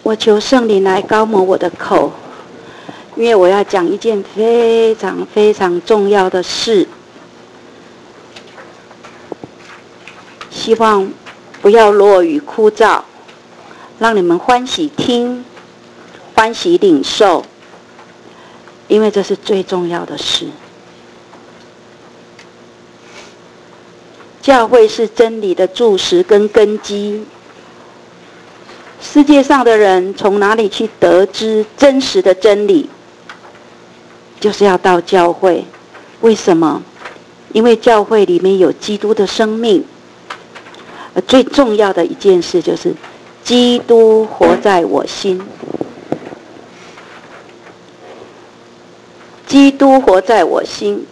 我求圣灵来高摩我的口，因为我要讲一件非常非常重要的事，希望不要落于枯燥，让你们欢喜听，欢喜领受，因为这是最重要的事。教会是真理的柱石跟根基。世界上的人从哪里去得知真实的真理？就是要到教会。为什么？因为教会里面有基督的生命。而最重要的一件事就是，基督活在我心。基督活在我心。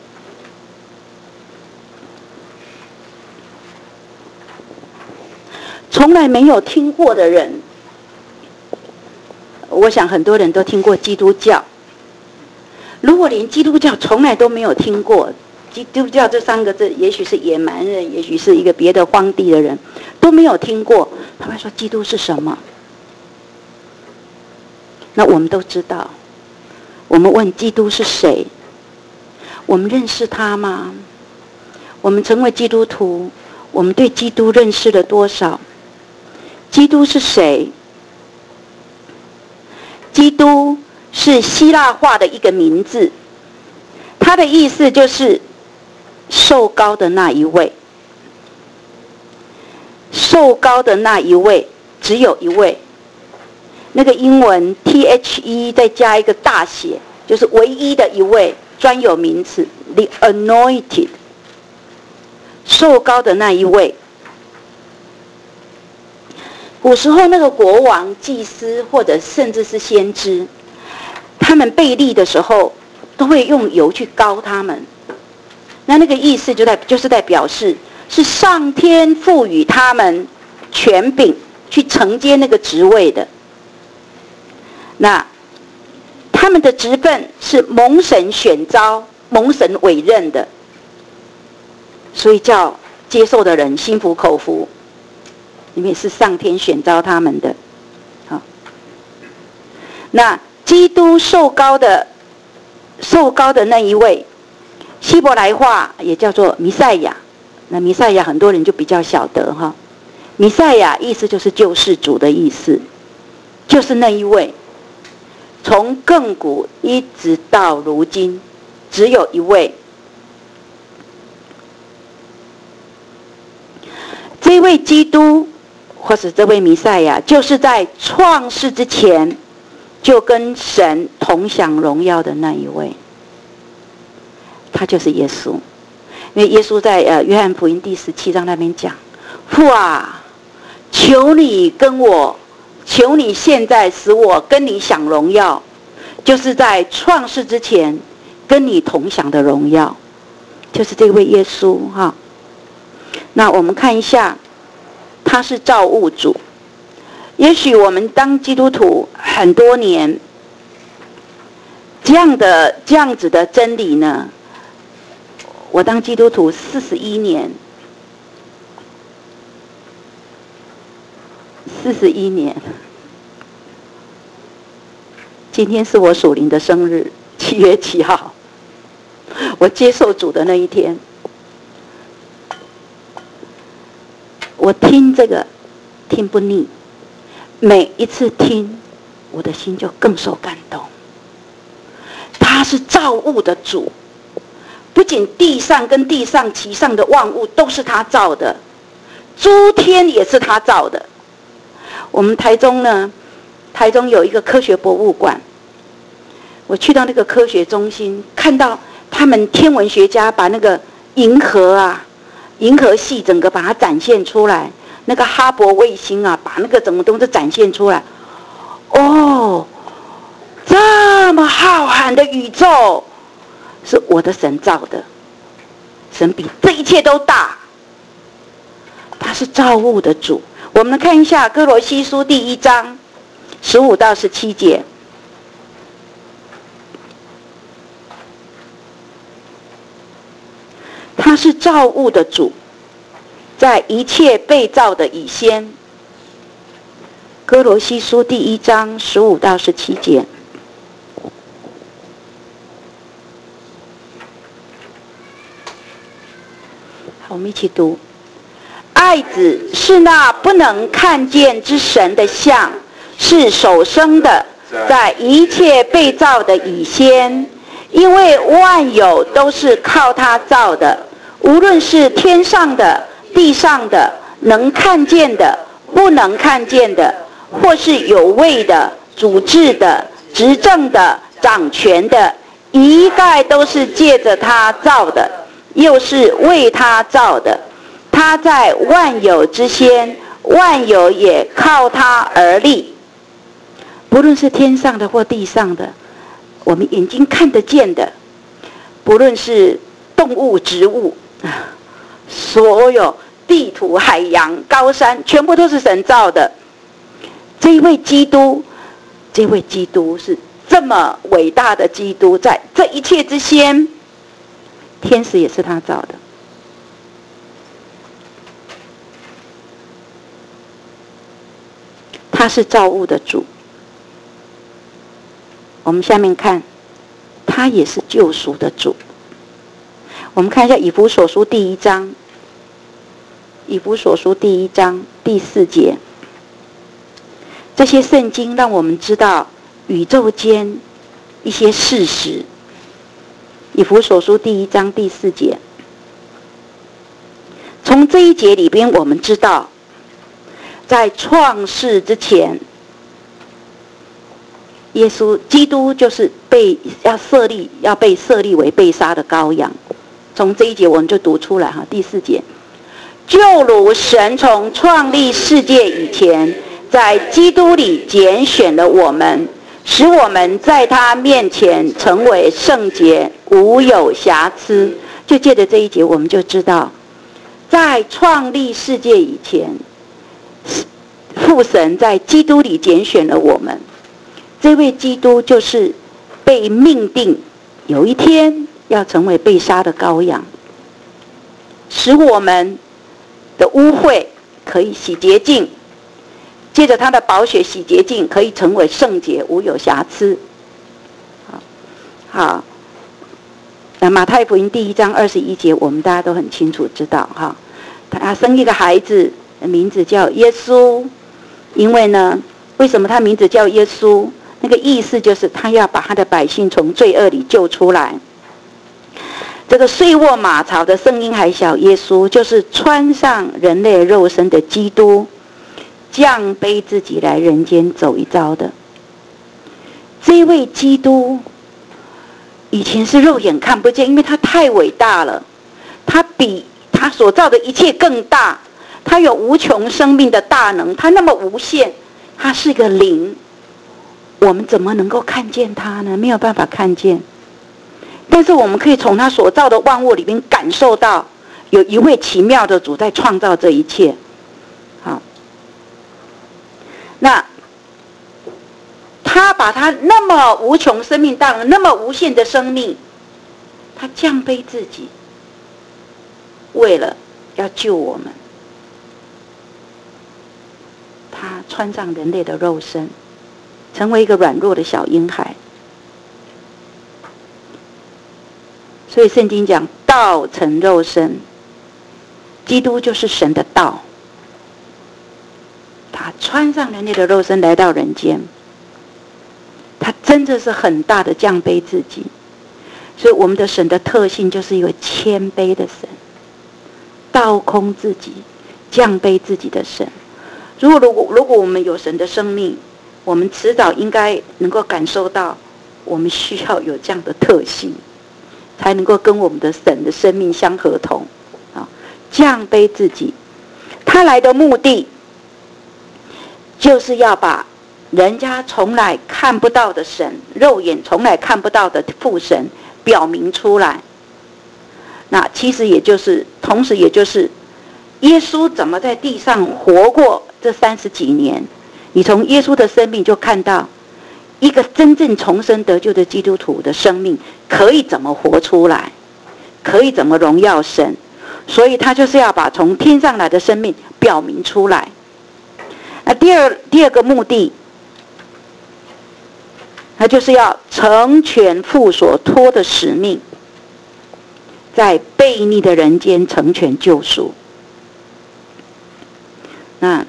从来没有听过的人，我想很多人都听过基督教。如果连基督教从来都没有听过，基督教这3个字，也许是野蛮人，也许是一个别的荒地的人，都没有听过，他会说基督是什么？那我们都知道，我们问基督是谁？我们认识他吗？我们成为基督徒，我们对基督认识了多少？基督是谁？基督是希腊化的一个名字，它的意思就是受膏的那一位。受膏的那一位，只有一位。那个英文 THE 再加一个大写，就是唯一的一位，专有名词 The Anointed。受膏的那一位。古时候那个国王、祭司或者甚至是先知，他们被立的时候都会用油去膏他们。那个意思就是在表示是上天赋予他们权柄去承接那个职位的。那他们的职分是蒙神选召、蒙神委任的，所以叫接受的人心服口服。因为是上天选召他们的。好，那基督受膏的那一位，希伯来话也叫做弥赛亚。那弥赛亚很多人就比较晓得哈，弥赛亚意思就是救世主的意思，就是那一位，从亘古一直到如今，只有一位。这位基督或是这位弥赛亚，就是在创世之前就跟神同享荣耀的那一位，他就是耶稣。因为耶稣在约翰福音第17章那边讲，父啊，求你现在使我跟你享荣耀，就是在创世之前跟你同享的荣耀，就是这位耶稣哈。那我们看一下，他是造物主。也许我们当基督徒很多年，这样子的真理呢，我当基督徒41年，41年。今天是我属灵的生日，7月7号，我接受主的那一天。我听这个听不腻，每一次听我的心就更受感动。他是造物的主，不仅地上跟地上其上的万物都是他造的，诸天也是他造的。我们台中有一个科学博物馆，我去到那个科学中心，看到他们天文学家把那个银河系整个把它展现出来，那个哈勃卫星啊，把那个整个东西展现出来。哦，这么浩瀚的宇宙是我的神造的，神比这一切都大，他是造物的主。我们看一下哥罗西书第1章15到17节。他是造物的主，在一切被造的以先哥罗西书第1章15到17节。好，我们一起读。爱子是那不能看见之神的像，是首生的，在一切被造的以先，因为万有都是靠他造的，无论是天上的、地上的，能看见的、不能看见的，或是有位的、主治的、执政的、掌权的，一概都是借着他造的，又是为他造的。他在万有之先，万有也靠他而立。不论是天上的或地上的，我们眼睛看得见的，不论是动物、植物，所有地土、海洋、高山，全部都是神造的。这一位基督是这么伟大的基督，在这一切之先，天使也是他造的。他是造物的主。我们下面看，他也是救赎的主。我们看一下以弗所书第1章，以弗所书第1章第4节。这些圣经让我们知道宇宙间一些事实。以弗所书第1章第4节，从这一节里边我们知道，在创世之前，耶稣基督就是要被设立为被杀的羔羊。从这一节我们就读出来哈，第4节，就如神从创立世界以前，在基督里拣选了我们，使我们在他面前成为圣洁，无有瑕疵。就借着这一节，我们就知道，在创立世界以前，父神在基督里拣选了我们。这位基督就是被命定有一天要成为被杀的羔羊，使我们的污秽可以洗洁净，借着他的宝血洗洁净，可以成为圣洁，无有瑕疵。好，那马太福音第1章21节，我们大家都很清楚知道哈，他生一个孩子，名字叫耶稣。因为呢，为什么他名字叫耶稣？那个意思就是他要把他的百姓从罪恶里救出来。这个睡卧马槽的声音还小耶稣，就是穿上人类肉身的基督，降卑自己来人间走一遭的。这位基督以前是肉眼看不见，因为他太伟大了，他比他所造的一切更大，他有无穷生命的大能，他那么无限，他是个灵，我们怎么能够看见他呢？没有办法看见。但是我们可以从他所造的万物里面感受到，有一位奇妙的主在创造这一切。好，那他把他那么无穷生命大能，那么无限的生命，他降卑自己，为了要救我们，他穿上人类的肉身，成为一个软弱的小婴孩。所以圣经讲道成肉身，基督就是神的道，他穿上人类的肉身来到人间，他真的是很大的降卑自己。所以我们的神的特性就是一个谦卑的神，倒空自己，降卑自己的神。如果我们有神的生命，我们迟早应该能够感受到，我们需要有这样的特性，才能够跟我们的神的生命相合同。降卑自己，他来的目的就是要把人家从来看不到的神，肉眼从来看不到的父神表明出来。那其实也就是同时也就是耶稣怎么在地上活过这30几年，你从耶稣的生命就看到一个真正重生得救的基督徒的生命可以怎么活出来，可以怎么荣耀神。所以他就是要把从天上来的生命表明出来。 那第二个目的，那就是要成全父所托的使命，在悖逆的人间成全救赎。那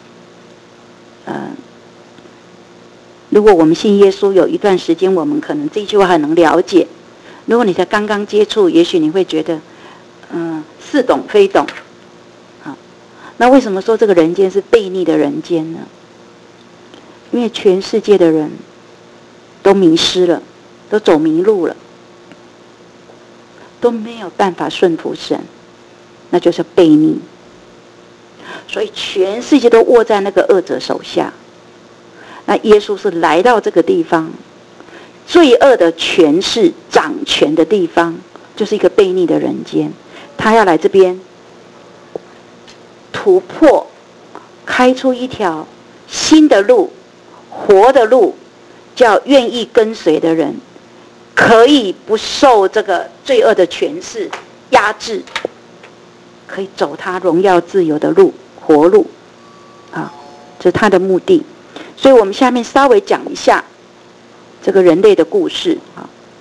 如果我们信耶稣有一段时间，我们可能这句话很能了解。如果你才刚刚接触，也许你会觉得似懂非懂。好，那为什么说这个人间是悖逆的人间呢？因为全世界的人都迷失了，都走迷路了，都没有办法顺服神，那就是悖逆。所以全世界都握在那个恶者手下。那耶稣是来到这个地方，罪恶的权势掌权的地方，就是一个悖逆的人间。他要来这边突破，开出一条新的路，活的路，叫愿意跟随的人可以不受这个罪恶的权势压制，可以走他荣耀自由的路，活路啊，这是他的目的。所以我们下面稍微讲一下这个人类的故事啊。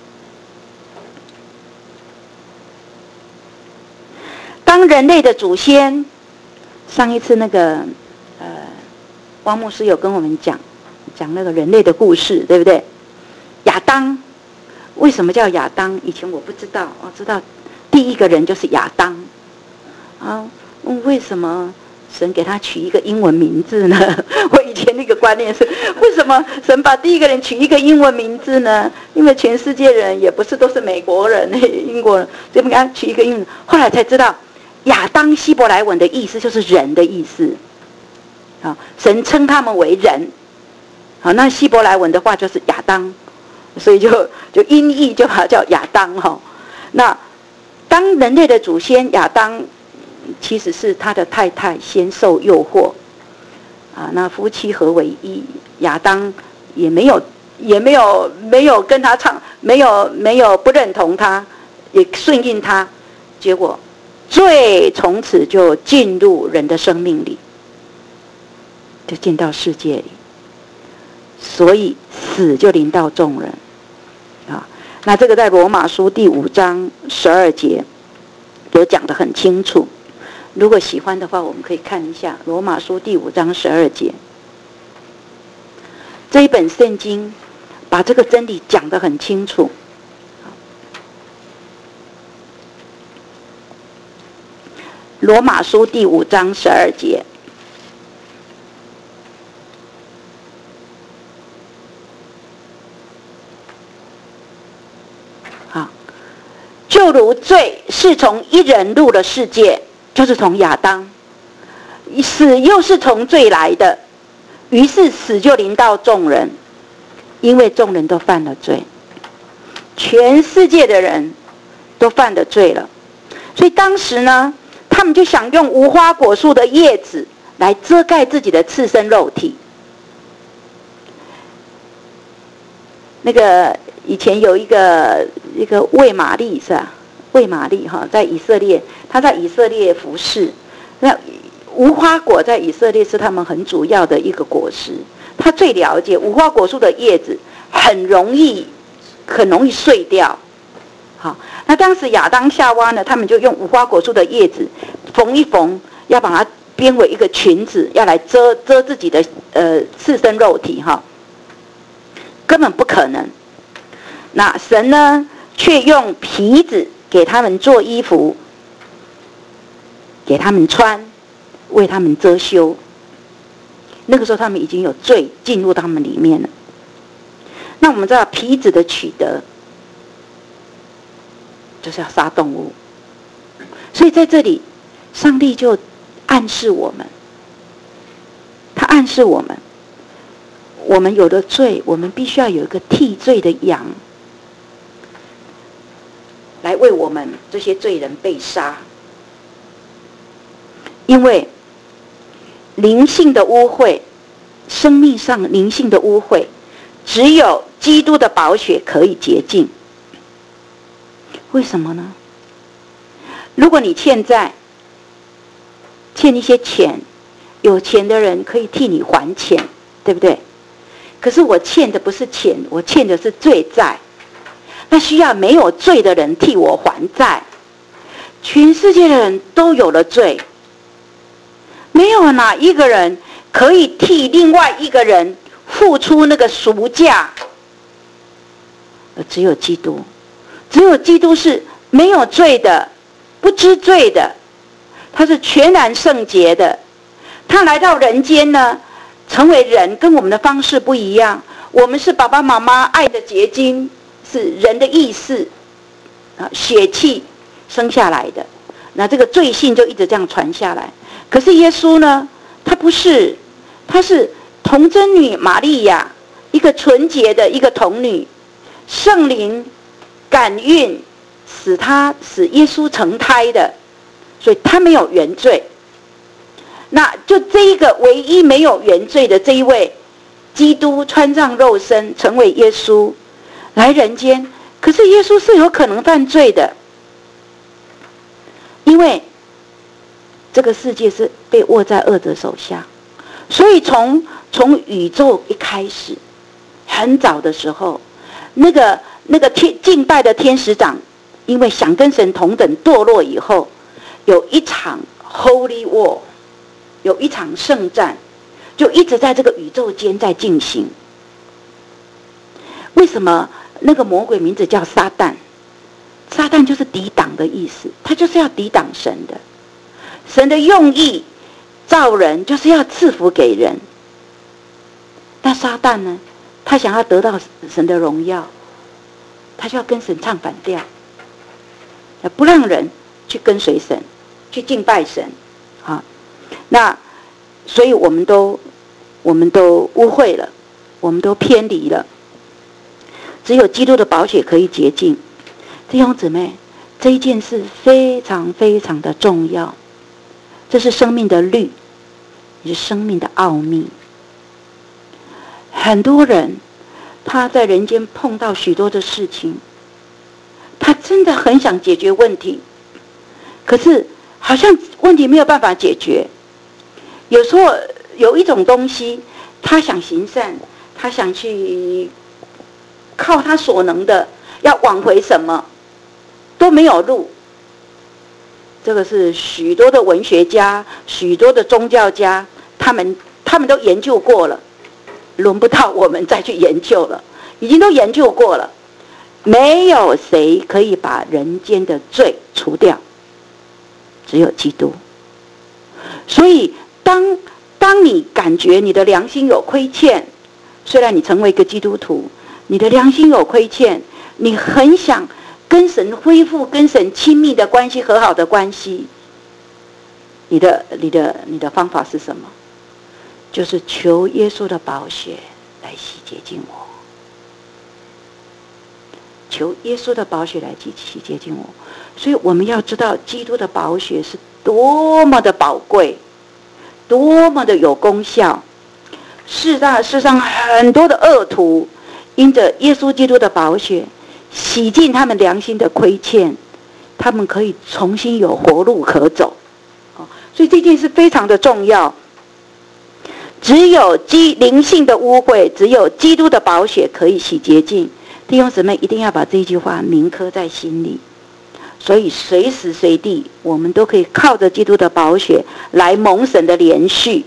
当人类的祖先，上一次那个汪牧师有跟我们讲那个人类的故事，对不对？亚当为什么叫亚当？以前我不知道，我知道第一个人就是亚当啊。为什么神给他取一个英文名字呢？我以前那个观念是，为什么神把第一个人取一个英文名字呢？因为全世界人也不是都是美国人、英国人，所以给他取一个英文。后来才知道，亚当希伯来文的意思就是人的意思。啊，神称他们为人。好，那希伯来文的话就是亚当，所以就音译就把它叫亚当哈。那当人类的祖先亚当，其实是他的太太先受诱惑啊，那夫妻合为一，亚当也没有跟他没有不认同他，也顺应他，结果罪从此就进入人的生命里，就进到世界里，所以死就临到众人啊。那这个在罗马书第5章12节有讲得很清楚。如果喜欢的话，我们可以看一下罗马书第5章12节。这一本圣经把这个真理讲得很清楚。罗马书第5章12节。好，就如罪是从一人入了世界，就是从亚当，死又是从罪来的，于是死就临到众人，因为众人都犯了罪，全世界的人都犯了罪了。所以当时呢，他们就想用无花果树的叶子来遮盖自己的赤身肉体。那个以前有一个卫玛丽是吧？卫玛丽哈，在以色列，他在以色列服侍。那无花果在以色列是他们很主要的一个果实，他最了解无花果树的叶子很容易碎掉。好，那当时亚当夏娃呢，他们就用无花果树的叶子缝一缝，要把它编为一个裙子，要来遮自己的赤身肉体哈，根本不可能。那神呢，却用皮子给他们做衣服，给他们穿，为他们遮羞。那个时候他们已经有罪进入他们里面了。那我们知道皮子的取得就是要杀动物，所以在这里上帝就暗示我们，他暗示我们，我们有了罪，我们必须要有一个替罪的羊来为我们这些罪人被杀。因为灵性的污秽，生命上灵性的污秽，只有基督的宝血可以洁净。为什么呢？如果你欠债，欠一些钱， 有钱的人可以替你还钱，对不对？可是我欠的不是钱，我欠的是罪债，那需要没有罪的人替我还债。全世界的人都有了罪，没有哪一个人可以替另外一个人付出那个赎价，只有基督。只有基督是没有罪的，不知罪的，他是全然圣洁的。他来到人间呢，成为人，跟我们的方式不一样。我们是爸爸妈妈爱的结晶，是人的意识血气生下来的，那这个罪性就一直这样传下来。可是耶稣呢，他不是，他是童贞女玛利亚，一个纯洁的一个童女，圣灵感孕使耶稣成胎的，所以他没有原罪。那就这一个唯一没有原罪的这一位基督穿上肉身成为耶稣来人间，可是耶稣是有可能犯罪的，因为这个世界是被握在恶者手下。所以从宇宙一开始，很早的时候，那个敬拜的天使长，因为想跟神同等堕落以后，有一场 Holy War， 有一场圣战，就一直在这个宇宙间在进行。为什么那个魔鬼名字叫撒旦？撒旦就是抵挡的意思，他就是要抵挡神的。神的用意造人就是要赐福给人，但撒旦呢，他想要得到神的荣耀，他就要跟神唱反调，不让人去跟随神，去敬拜神。好，那所以我们都污秽了，我们都偏离了。只有基督的宝血可以洁净。弟兄姊妹，这一件事非常非常的重要，这是生命的律，也是生命的奥秘。很多人他在人间碰到许多的事情，他真的很想解决问题，可是好像问题没有办法解决。有时候有一种东西，他想行善，他想去靠他所能的要挽回什么，都没有路。这个是许多的文学家、许多的宗教家，他们都研究过了，轮不到我们再去研究了，已经都研究过了。没有谁可以把人间的罪除掉，只有基督。所以当你感觉你的良心有亏欠，虽然你成为一个基督徒，你的良心有亏欠，你很想跟神恢复跟神亲密的关系、和好的关系，你的方法是什么？就是求耶稣的宝血来洗洁净我，求耶稣的宝血来洗洁净我。所以我们要知道基督的宝血是多么的宝贵，多么的有功效。世上很多的恶徒因着耶稣基督的宝血洗净他们良心的亏欠，他们可以重新有活路可走。所以这件事非常的重要。只有灵性的污秽，只有基督的宝血可以洗洁净。弟兄姊妹一定要把这句话铭刻在心里。所以随时随地我们都可以靠着基督的宝血来蒙神的连续。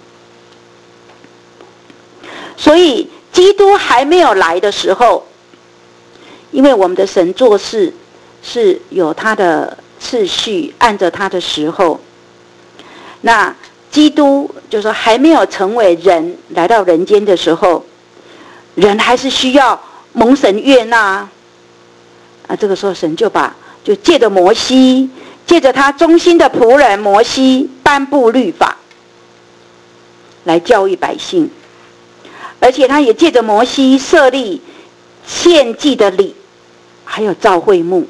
所以基督还没有来的时候，因为我们的神做事是有他的次序，按着他的时候，那基督就是说还没有成为人来到人间的时候，人还是需要蒙神悦纳这个时候神就借着摩西，借着他忠心的仆人摩西颁布律法来教育百姓，而且他也借着摩西设立献祭的礼，还有造会幕。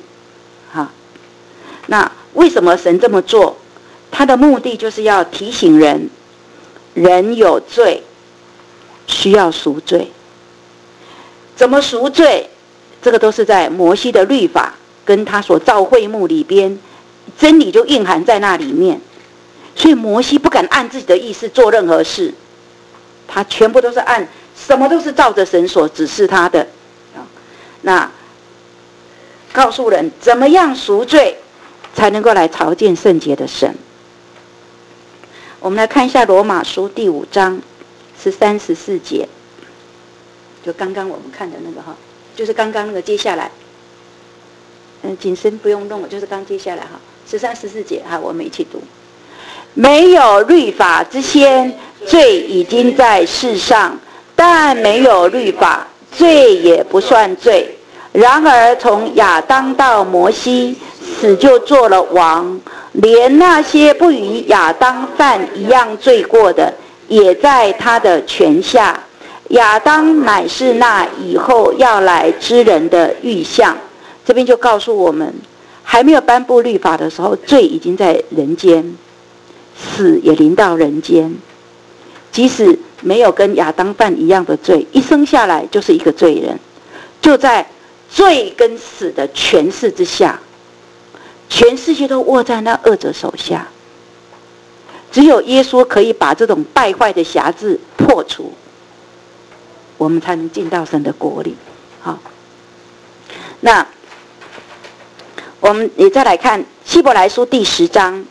那为什么神这么做？他的目的就是要提醒人有罪，需要赎罪。怎么赎罪？这个都是在摩西的律法跟他所造会幕里边，真理就蕴含在那里面。 所以摩西不敢按自己的意思做任何事，他全部都是什么都是照着神所指示他的。那告诉人怎么样赎罪才能够来朝见圣洁的神。我们来看一下罗马书第5章13、14节，就刚刚我们看的那个哈，就是刚刚那个接下来，谨慎不用弄，就是刚接下来哈，13、14节哈，我们一起读。没有律法之先，罪已经在世上，但没有律法，罪也不算罪。然而从亚当到摩西，死就做了王，连那些不与亚当犯一样罪过的，也在他的权下。亚当乃是那以后要来之人的预像。这边就告诉我们，还没有颁布律法的时候，罪已经在人间，死也临到人间。即使没有跟亚当犯一样的罪，一生下来就是一个罪人，就在罪跟死的权势之下，全世界都握在那恶者手下。只有耶稣可以把这种败坏的辖制破除，我们才能进到神的国里。好，那我们也再来看希伯来书第10章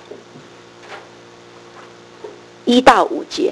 1到5节。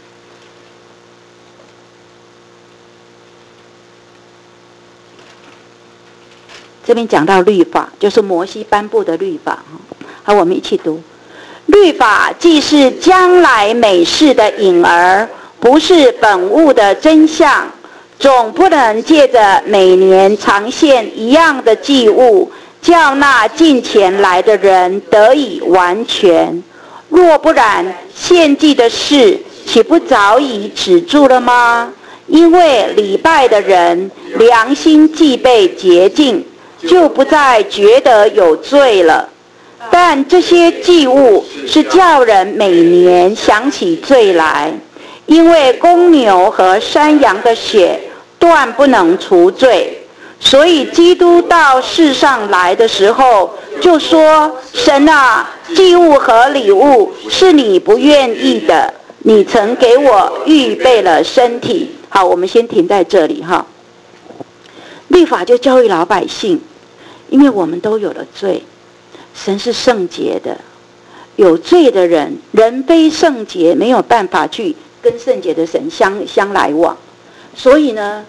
这边讲到律法，就是摩西颁布的律法。好，我们一起读。律法既是将来美事的影儿，不是本物的真相，总不能借着每年常献一样的祭物，叫那近前来的人得以完全。若不然，献祭的事岂不早已止住了吗？因为礼拜的人良心既被洁净，就不再觉得有罪了。但这些祭物是叫人每年想起罪来，因为公牛和山羊的血断不能除罪。所以基督到世上来的时候就说：神啊，祭物和礼物是你不愿意的，你曾给我预备了身体。好，我们先停在这里哈。律法就教育老百姓，因为我们都有了罪，神是圣洁的，有罪的人，人非圣洁，没有办法去跟圣洁的神相来往。所以呢，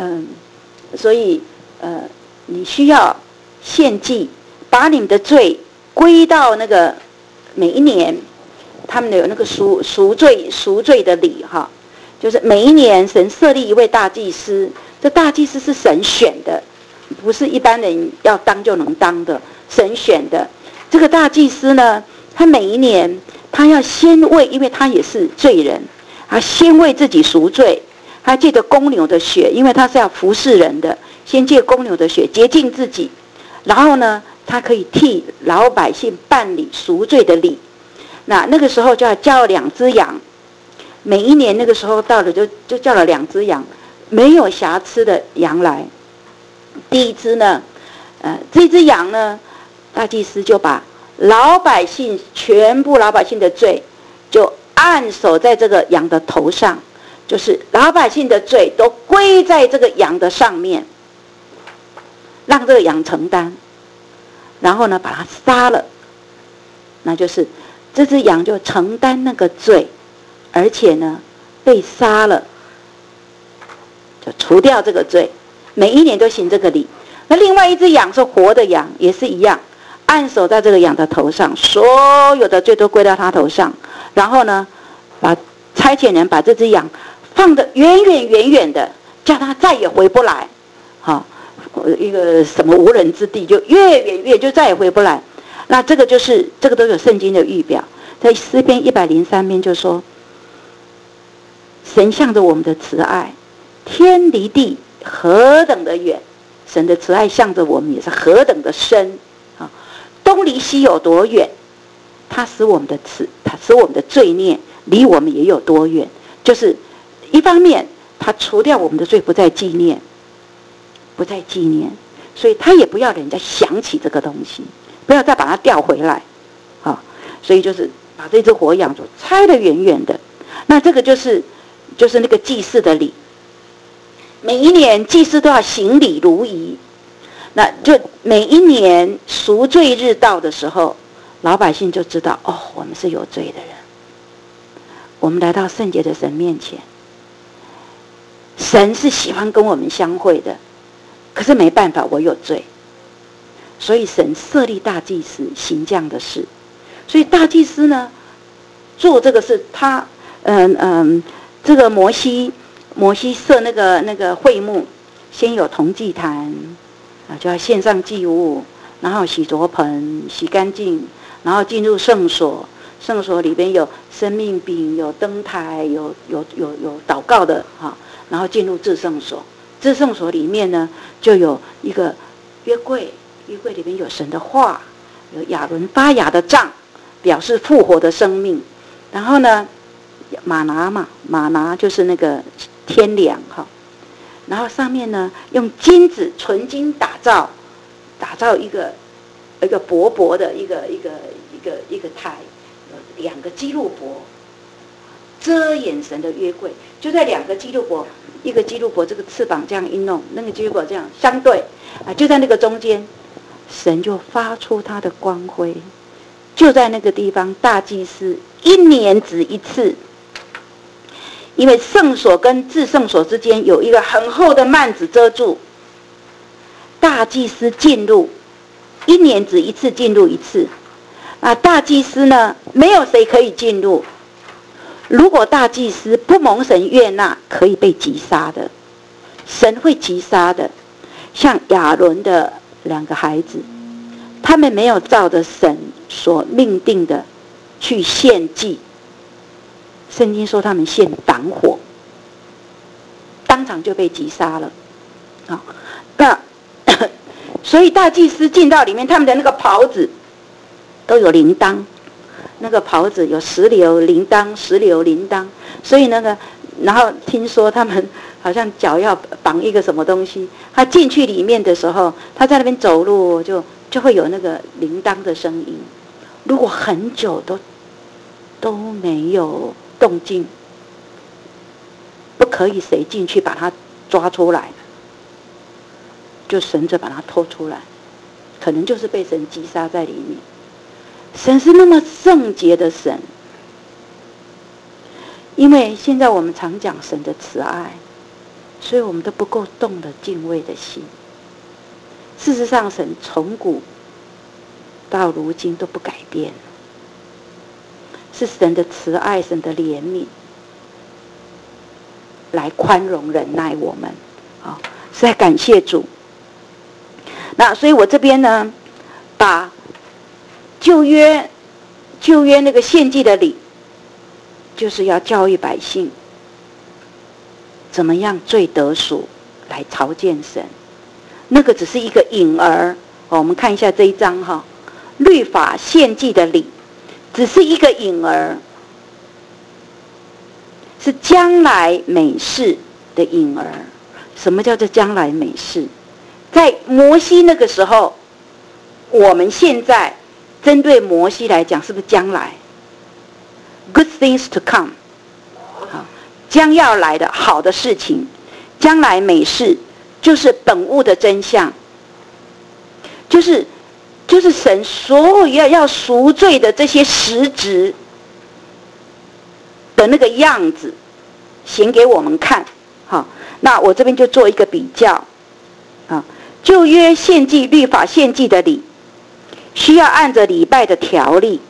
你需要献祭，把你们的罪归到那个每一年，他们有那个赎罪的礼哈，就是每一年神设立一位大祭司，这大祭司是神选的，不是一般人要当就能当的，神选的。这个大祭司呢，他每一年他要先为，因为他也是罪人，他先为自己赎罪，他借着公牛的血，因为他是要服侍人的，先借公牛的血洁净自己，然后呢，他可以替老百姓办理赎罪的礼。那个时候就要叫2只羊，每一年那个时候到了就叫了2只羊，没有瑕疵的羊来。第一只呢，这只羊呢，大祭司就把全部老百姓的罪就按手在这个羊的头上，就是老百姓的罪都归在这个羊的上面，让这个羊承担，然后呢把它杀了，那就是这只羊就承担那个罪，而且呢被杀了，就除掉这个罪，每一年都行这个礼。那另外一只羊是活的羊，也是一样，按手在这个羊的头上，所有的罪都归到他头上，然后呢把差遣人把这只羊放得远远的，叫他再也回不来。好，一个什么无人之地，就越远就再也回不来。那这个都有圣经的预表，在诗篇103篇就说，神向着我们的慈爱，天离地何等的远，神的慈爱向着我们也是何等的深啊！东离西有多远，他使我们的罪孽离我们也有多远。就是一方面他除掉我们的罪，不再纪念，所以他也不要人家想起这个东西，不要再把它调回来。所以就是把这只火养住，拆得远远的。那这个就是那个祭祀的礼。每一年祭司都要行礼如仪，那就每一年赎罪日到的时候，老百姓就知道，哦，我们是有罪的人，我们来到圣洁的神面前，神是喜欢跟我们相会的，可是没办法，我有罪，所以神设立大祭司行这样的事。所以大祭司呢做这个事，他这个摩西设那个会幕，先有铜祭坛啊，就要献上祭物，然后洗濯盆洗干净，然后进入圣所。圣所里边有生命饼，有灯台，有祷告的哈，然后进入至圣所。至圣所里面呢，就有一个约柜，约柜里面有神的话，有亚伦发芽的杖，表示复活的生命。然后呢，玛拿就是那个天粮哈。然后上面呢，用金子纯金打造一个薄薄的一个台。2个基路伯遮掩神的约柜，就在2个基路伯，一个基路伯这个翅膀这样一弄，那个基路伯这样相对啊，就在那个中间，神就发出他的光辉，就在那个地方，大祭司1年只一次，因为圣所跟至圣所之间有一个很厚的幔子遮住，大祭司进入1年只一次进入一次。啊，大祭司呢，没有谁可以进入。如果大祭司不蒙神悦纳，可以被击杀的。神会击杀的。像亚伦的2个孩子，他们没有照着神所命定的去献祭，圣经说他们献挡火，当场就被击杀了。好，那所以大祭司进到里面，他们的那个袍子都有铃铛，那个袍子有10流铃铛，10流铃铛，所以然后听说他们好像脚要绑一个什么东西，他进去里面的时候，他在那边走路就会有那个铃铛的声音。如果很久都没有动静，不可以谁进去把他抓出来，就神着把他拖出来，可能就是被神击杀在里面。神是那么圣洁的神，因为现在我们常讲神的慈爱，所以我们都不够动了敬畏的心。事实上，神从古到如今都不改变，是神的慈爱、神的怜悯来宽容忍耐我们。好，实在感谢主。那所以我这边呢，把旧约那个献祭的礼，就是要教育百姓怎么样罪得赎来朝见神。那个只是一个影儿。我们看一下这一章哈，律法献祭的礼只是一个影儿，是将来美事的影儿。什么叫做将来美事？在摩西那个时候，我们现在针对摩西来讲，是不是将来 good things to come， 好，将要来的好的事情，将来美事就是本物的真相，就是神所有要赎罪的这些实质的那个样子显给我们看。好，那我这边就做一个比较啊，旧约献祭律法献祭的礼需要按着礼拜的条例。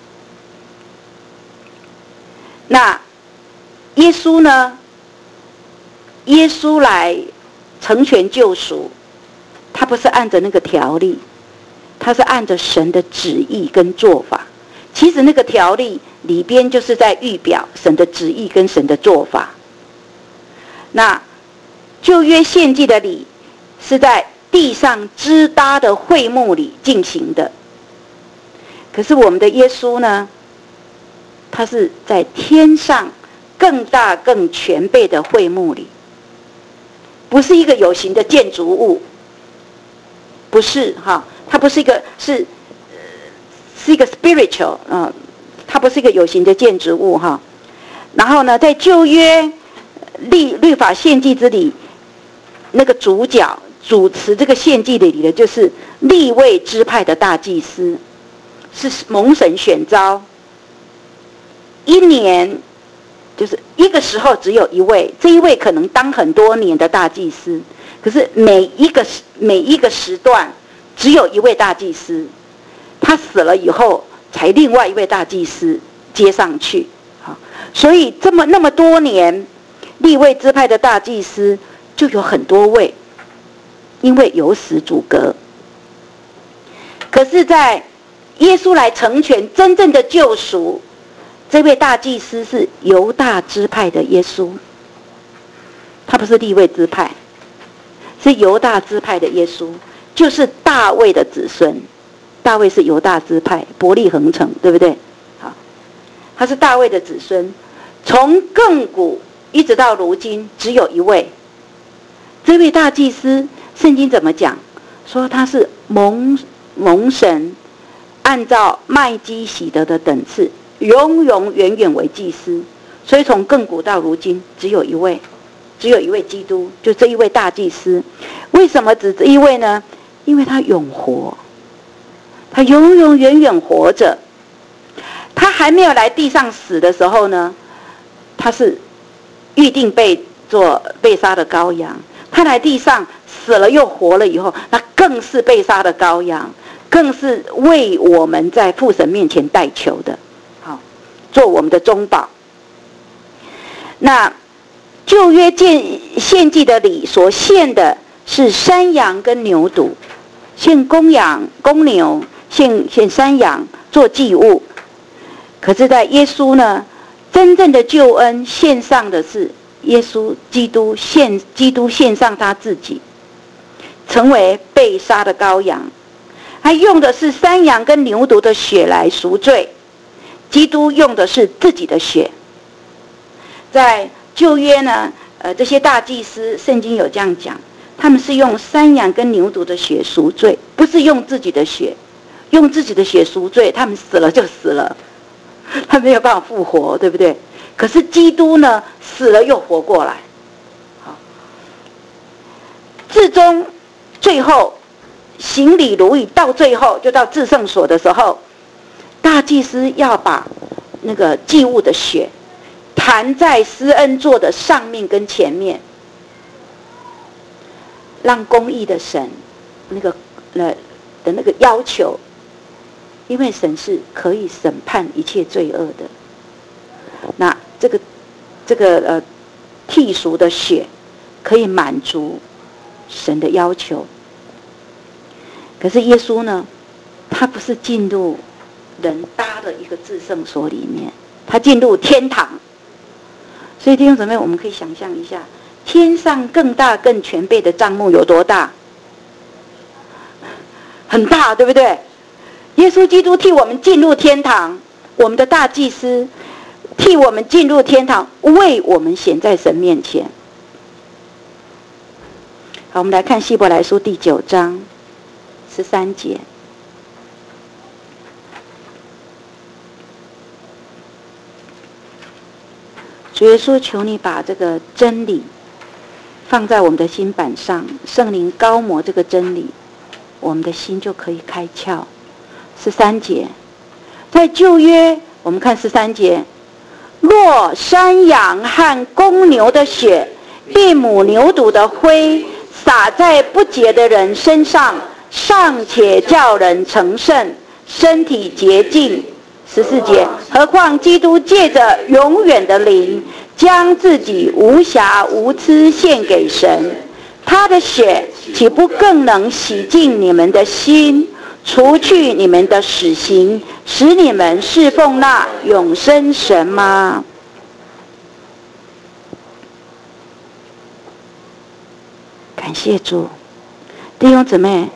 那耶稣呢？耶稣来成全救赎，他不是按着那个条例，他是按着神的旨意跟做法。其实那个条例里边就是在预表神的旨意跟神的做法。那旧约献祭的礼是在地上支搭的会幕里进行的，可是我们的耶稣呢，他是在天上更大更全备的会幕里，不是一个有形的建筑物，不是哈，它不是一个是一个 spiritual 它不是一个有形的建筑物哈。然后呢，在旧约律法献祭之礼，那个主持这个献祭的礼的，就是利未支派的大祭司，是蒙神选召，一年就是一个时候只有一位，这一位可能当很多年的大祭司，可是每一个时段只有一位大祭司，他死了以后才另外一位大祭司接上去。所以那么多年，利未支派的大祭司就有很多位，因为有死阻隔。可是在耶稣来成全真正的救赎，这位大祭司是犹大支派的耶稣，他不是利未支派，是犹大支派的耶稣，就是大卫的子孙。大卫是犹大支派，伯利恒城，对不对？好，他是大卫的子孙，从亘古一直到如今只有一位。这位大祭司，圣经怎么讲？说他是蒙神按照麦基洗德的等次，永永远远为祭司。所以从亘古到如今只有一位基督，就这一位大祭司。为什么只这一位呢？因为他永活，他永永远远活着。他还没有来地上死的时候呢，他是预定被杀的羔羊。他来地上死了又活了以后，那更是被杀的羔羊，更是为我们在父神面前代求的，好，做我们的中保。那旧约献祭的礼所献的是山羊跟牛犊，献公牛，献山羊做祭物。可是在耶稣呢，真正的救恩献上的是耶稣基督献上他自己，成为被杀的羔羊。他用的是山羊跟牛犊的血来赎罪，基督用的是自己的血。在旧约呢，这些大祭司，圣经有这样讲，他们是用山羊跟牛犊的血赎罪，不是用自己的血。用自己的血赎罪，他们死了就死了，他没有办法复活，对不对？可是基督呢，死了又活过来。好，至终最后行礼如仪，到最后就到至圣所的时候，大祭司要把那个祭物的血弹在施恩座的上面跟前面，让公义的神的那个要求，因为神是可以审判一切罪恶的。那这个替赎的血可以满足神的要求。可是耶稣呢，他不是进入人搭的一个至圣所里面，他进入天堂。所以弟兄姊妹，我们可以想象一下，天上更大更全备的帐幕有多大？很大，对不对？耶稣基督替我们进入天堂，我们的大祭司替我们进入天堂，为我们显在神面前。好，我们来看希伯来书第9章13节。主耶稣，求你把这个真理放在我们的心板上，圣灵高摩这个真理，我们的心就可以开窍。13节，在旧约，我们看13节，若山羊和公牛的血，并母牛犊的灰，洒在不洁的人身上，尚且叫人成圣，身体洁净。14节，何况基督借着永远的灵，将自己无瑕无疵献给神，他的血岂不更能洗净你们的心，除去你们的死刑，使你们侍奉那永生神吗？感谢主。弟兄姊妹，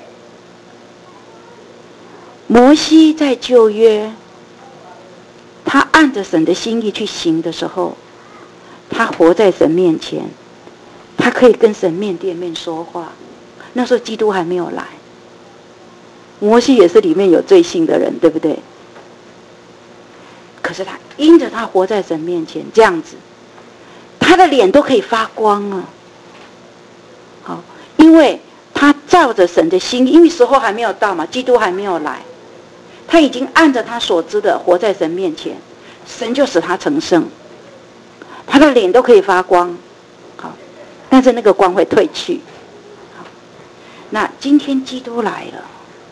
摩西在旧约，他按着神的心意去行的时候，他活在神面前，他可以跟神面对面说话。那时候基督还没有来，摩西也是里面有罪性的人，对不对？可可是他因着他活在神面前这样子，他的脸都可以发光啊。好，因为他照着神的心，因为时候还没有到嘛，基督还没有来，他已经按着他所知的活在神面前，神就使他成圣，他的脸都可以发光。好，但是那个光会退去。好，那今天基督来了，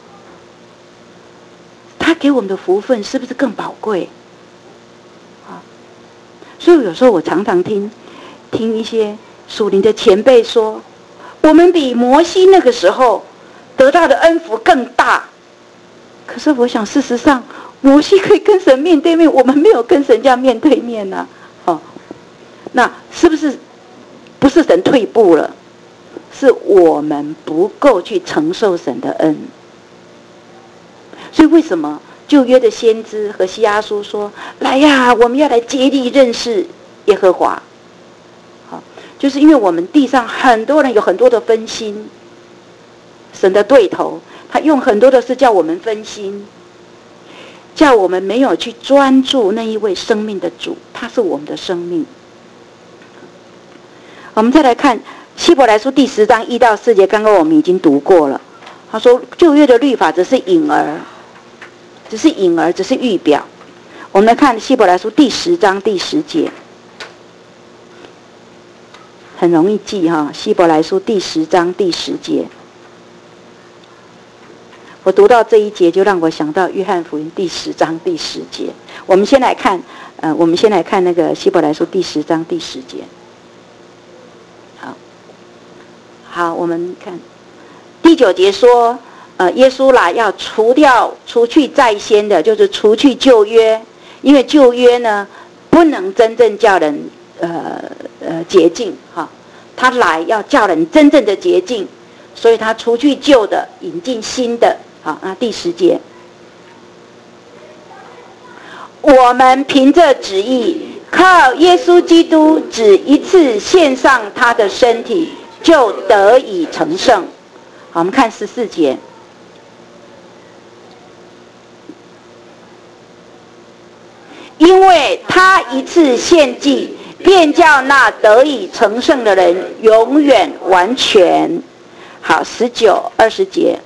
他给我们的福分是不是更宝贵？好，所以有时候我常常听一些属灵的前辈说，我们比摩西那个时候得到的恩福更大。可是我想事实上摩西可以跟神面对面，我们没有跟神这样面对面啊。哦，那是不是神退步了，是我们不够去承受神的恩。所以为什么旧约的先知和西阿书说，来呀，我们要来竭力认识耶和华。好，就是因为我们地上很多人有很多的分心，神的对头他用很多的事叫我们分心，叫我们没有去专注那一位生命的主，他是我们的生命。我们再来看希伯来书第10章1到4节，刚刚我们已经读过了。他说旧约的律法只是影儿，只是预表。我们来看希伯来书第10章第10节，很容易记哈。希伯来书第10章第10节，我读到这一节就让我想到约翰福音第10章第10节。我们先来看那个希伯来书第10章第10节。好，我们看第9节说，耶稣来要除去在先的，就是除去旧约，因为旧约呢不能真正叫人洁净哈，他来要叫人真正的洁净，所以他除去旧的，引进新的。好，那第10节，我们凭着旨意，靠耶稣基督只一次献上他的身体，就得以成圣。好，我们看14节，因为他一次献祭，便叫那得以成圣的人永远完全。好，19、20节，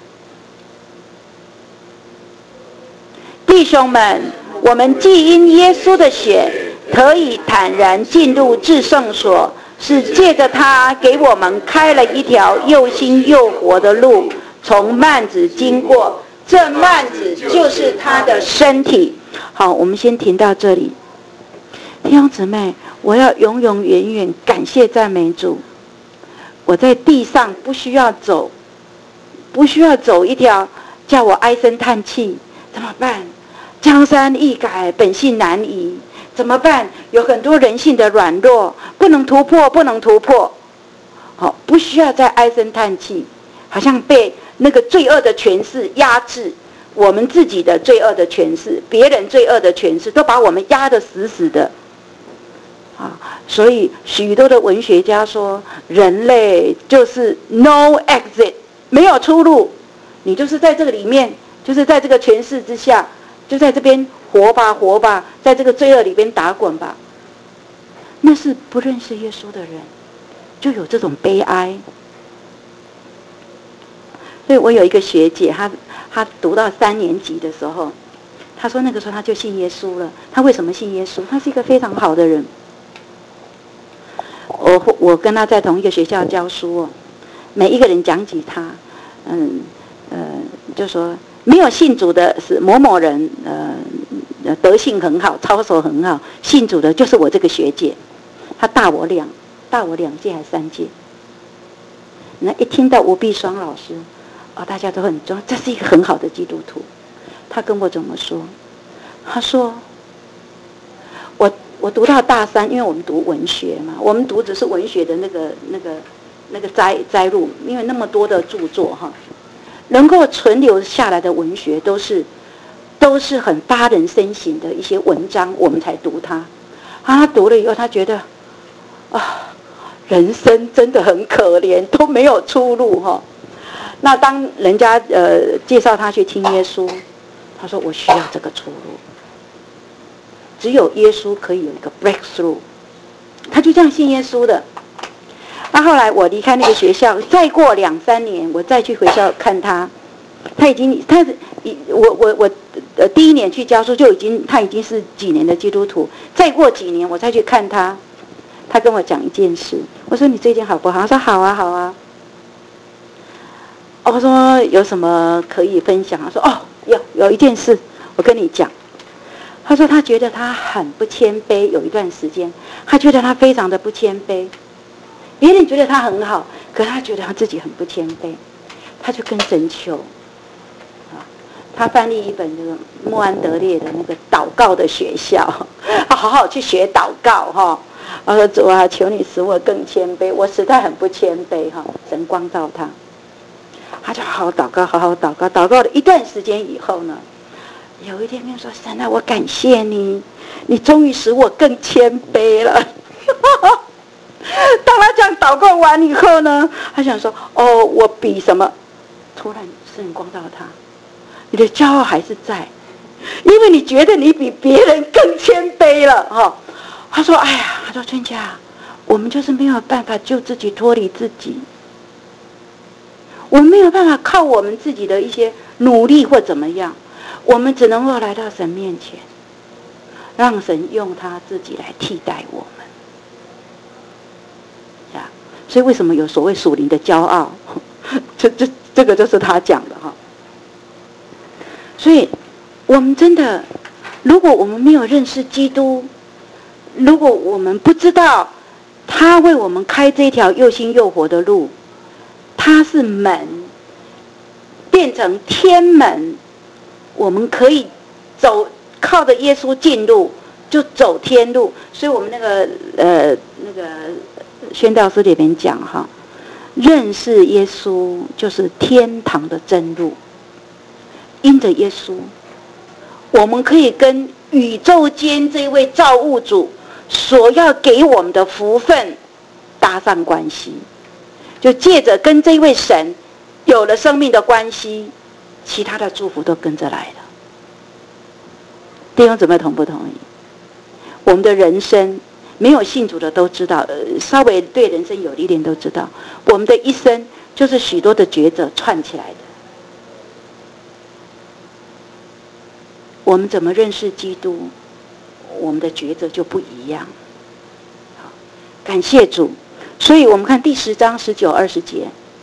弟兄们，我们既因耶稣的血可以坦然进入至圣所，是借着他给我们开了一条又新又活的路，从幔子经过，这幔子就是他的身体。好，我们先停到这里。弟兄姊妹，我要永永远远感谢赞美主，我在地上不需要走一条叫我唉声叹气，怎么办？江山易改，本性难移，怎么办？有很多人性的软弱，不能突破。好，不需要再唉声叹气，好像被那个罪恶的权势压制，我们自己的罪恶的权势，别人罪恶的权势，都把我们压得死死的。所以许多的文学家说，人类就是 no exit， 没有出路，你就是在这个里面，就是在这个权势之下，就在这边活吧，在这个罪恶里边打滚吧。那是不认识耶稣的人就有这种悲哀。所以我有一个学姐，她读到3年级的时候，她说那个时候她就信耶稣了。她为什么信耶稣？她是一个非常好的人。我跟她在同一个学校教书哦，每一个人讲起她，就说没有信主的是某某人，德性很好，操守很好，信主的就是我这个学姐，她大我2届还3届。那一听到吴碧双老师，大家都很重，这是一个很好的基督徒。她跟我怎么说？她说我读到大3，因为我们读文学嘛，我们读只是文学的那个摘录，因为那么多的著作哈，能够存留下来的文学都是很发人深省的一些文章，我们才读它。他读了以后，他觉得人生真的很可怜，都没有出路哈。那当人家介绍他去听耶稣，他说我需要这个出路。 只有耶稣可以有一个 breakthrough， 他就这样信耶稣的。那后来我离开那个学校，再过2-3年，我再去学校看他，我第1年去教书他已经是几年的基督徒，再过几年我再去看他，他跟我讲一件事，我说你最近好不好？他说好啊好啊。我说有什么可以分享？他说有一件事我跟你讲。他说他觉得他很不谦卑，有一段时间他觉得他非常的不谦卑，别人觉得他很好，可是他觉得他自己很不谦卑，他就跟神求。他翻译一本这个穆安德烈的那个祷告的学校，好好去学祷告哈。我说主啊，求你使我更谦卑，我实在很不谦卑哈。神光照他，他就好好祷告，好好祷告。祷告了一段时间以后呢，有一天跟说神啊，我感谢你，你终于使我更谦卑了。当他这样祷告完以后呢，他想说我比什么？突然神光照他。你的骄傲还是在，因为你觉得你比别人更谦卑了哈。他说他说春佳，我们就是没有办法救自己，脱离自己，我们没有办法靠我们自己的一些努力或怎么样，我们只能够来到神面前，让神用他自己来替代我们呀。所以为什么有所谓属灵的骄傲？这个就是他讲的哈。所以我们真的，如果我们没有认识基督，如果我们不知道他为我们开这条又新又活的路，他是门，变成天门，我们可以走，靠着耶稣进入，就走天路。所以我们那个宣道书里面讲哈，认识耶稣就是天堂的真路。因着耶稣，我们可以跟宇宙间这位造物主所要给我们的福分搭上关系，就借着跟这位神有了生命的关系，其他的祝福都跟着来了。弟兄姊妹同不同意？我们的人生，没有信主的都知道，稍微对人生有历练都知道，我们的一生就是许多的抉择串起来的。我们怎么认识基督，我们的抉择就不一样。好，感谢主。所以我们看第10章19、20节，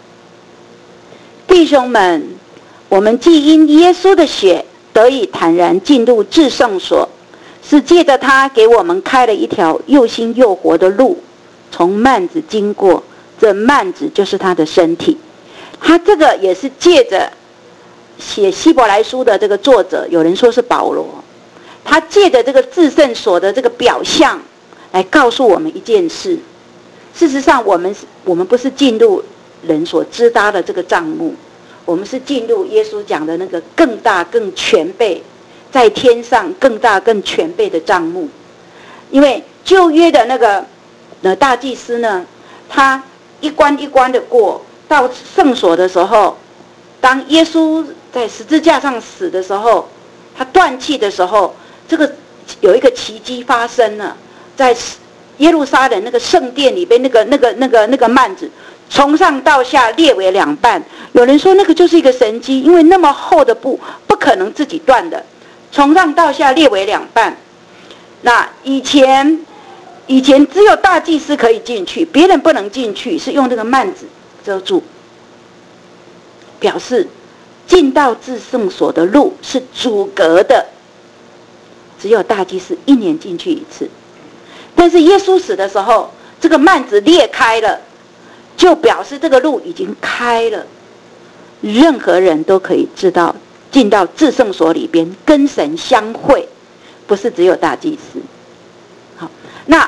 弟兄们，我们既因耶稣的血得以坦然进入至圣所，是借着他给我们开了一条又新又活的路，从幔子经过，这幔子就是他的身体。他这个也是借着写希伯来书的这个作者，有人说是保罗，他借着这个至圣所的这个表象来告诉我们一件事。事实上我们不是进入人所支搭的这个帐幕，我们是进入耶稣讲的那个更大更全备，在天上更大更全备的帐幕。因为旧约的那个大祭司呢，他一关一关的过到圣所的时候，当耶稣在十字架上死的时候，他断气的时候，这个有一个奇迹发生了，在耶路撒冷那个圣殿里边，那个幔子从上到下裂为2半。有人说那个就是一个神迹，因为那么厚的布不可能自己断的，从上到下裂为2半。那以前只有大祭司可以进去，别人不能进去，是用那个幔子遮住，表示进到至圣所的路是阻隔的，只有大祭司1年进去1次。但是耶稣死的时候，这个幔子裂开了，就表示这个路已经开了，任何人都可以知道进到至圣所里边跟神相会，不是只有大祭司。好，那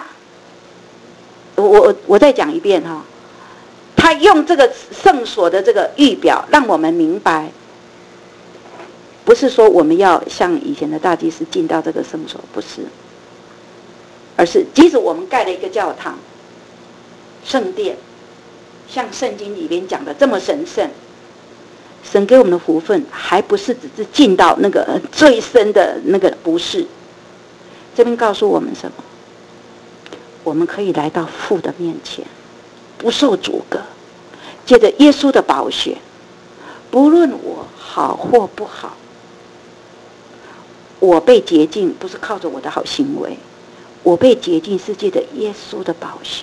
我再讲一遍哈，他用这个圣所的这个预表，让我们明白，不是说我们要像以前的大祭司进到这个圣所，不是，而是即使我们盖了一个教堂、圣殿，像圣经里边讲的这么神圣，神给我们的福分还不是只是进到那个最深的那个，不是， 这边告诉我们什么？我们可以来到父的面前，不受阻隔，借着耶稣的宝血，不论我好或不好，我被洁净不是靠着我的好行为，我被洁净是借着耶稣的宝血，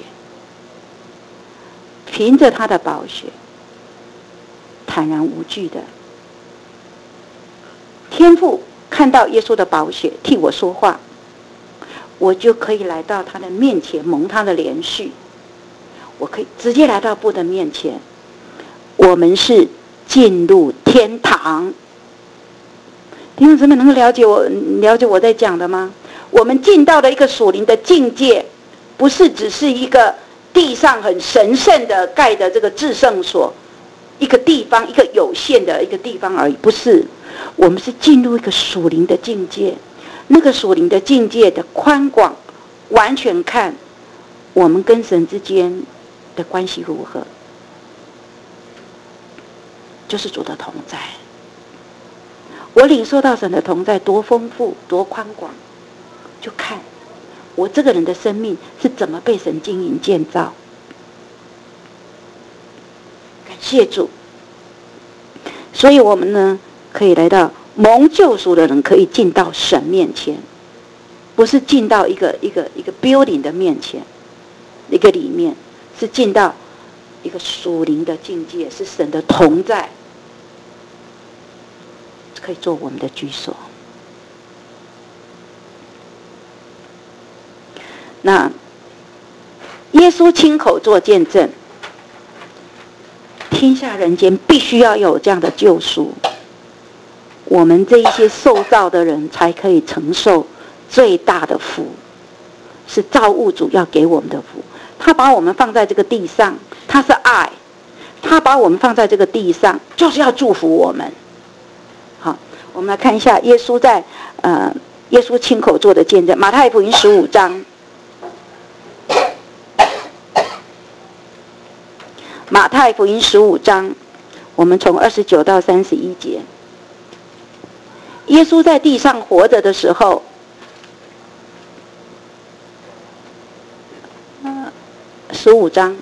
凭着他的宝血，坦然无惧的。天父看到耶稣的宝血替我说话，我就可以来到他的面前，蒙他的怜恤，我可以直接来到父的面前。我们是进入天堂。弟兄姊妹能够了解我在讲的吗？我们进到了一个属灵的境界，不是只是一个地上很神圣的盖的这个至圣所，一个地方，一个有限的一个地方而已，不是。我们是进入一个属灵的境界，那个属灵的境界的宽广，完全看我们跟神之间的关系如何，就是主的同在。我领受到神的同在多丰富多宽广，就看我这个人的生命是怎么被神经营建造。感谢主。所以我们呢，可以来到蒙救赎的人可以进到神面前，不是进到一个 building 的面前，一个里面，是进到一个属灵的境界，是神的同在，可以做我们的居所。那耶稣亲口做见证，天下人间必须要有这样的救赎，我们这一些受造的人才可以承受最大的福，是造物主要给我们的福。他把我们放在这个地上，他是爱，他把我们放在这个地上，就是要祝福我们。好，我们来看一下耶稣耶稣亲口做的见证，马太福音15章。马太福音15章，我们从29到31节。耶稣在地上活着的时候，15章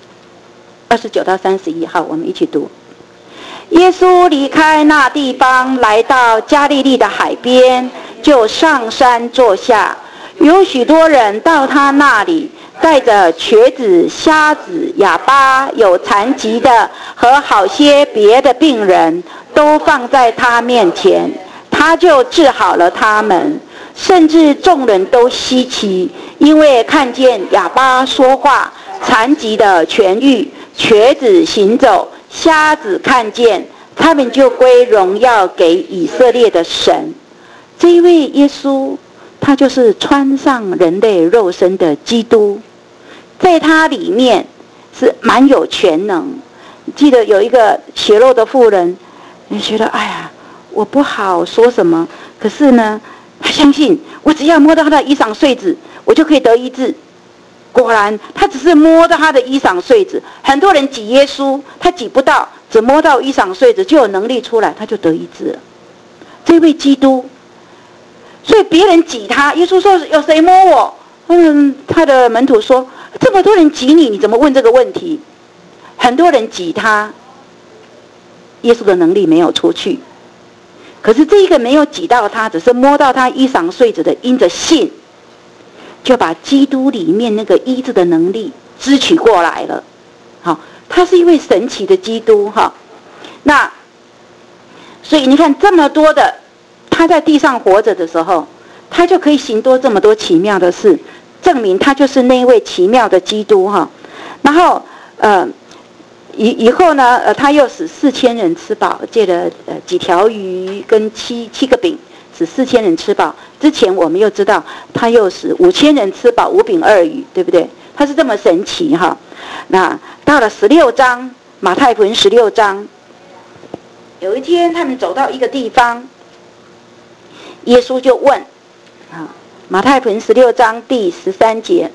29到31，好，我们一起读。耶稣离开那地方，来到加利利的海边，就上山坐下。有许多人到他那里，带着瘸子、瞎子、哑巴、有残疾的和好些别的病人，都放在他面前，他就治好了他们。甚至众人都稀奇，因为看见哑巴说话，残疾的痊愈，瘸子行走，瞎子看见，他们就归荣耀给以色列的神。这一位耶稣，他就是穿上人类肉身的基督，在他里面是蛮有全能。记得有一个血肉的妇人，你觉得哎呀，我不好说什么，可是呢，他相信我只要摸到他的衣裳穗子，我就可以得医治。果然，他只是摸到他的衣裳穗子，很多人挤耶稣，他挤不到，只摸到衣裳穗子就有能力出来，他就得医治了。这位基督，所以别人挤他，耶稣说有谁摸我？他的门徒说这么多人挤你，你怎么问这个问题？很多人挤他，耶稣的能力没有出去。可是这一个没有挤到他，只是摸到他衣裳穗子的，因着信，就把基督里面那个医治的能力支取过来了。好，他是一位神奇的基督哈。那所以你看这么多的，他在地上活着的时候，他就可以行这么多奇妙的事，证明他就是那一位奇妙的基督哈。然后以后呢，他又使4000人吃饱，借了几条鱼跟七个饼，使4000人吃饱。之前我们又知道，他又使5000人吃饱，5饼2鱼，对不对？他是这么神奇哈。那到了16章，马太福音16章，有一天他们走到一个地方，耶稣就问，马太福音16章第13节，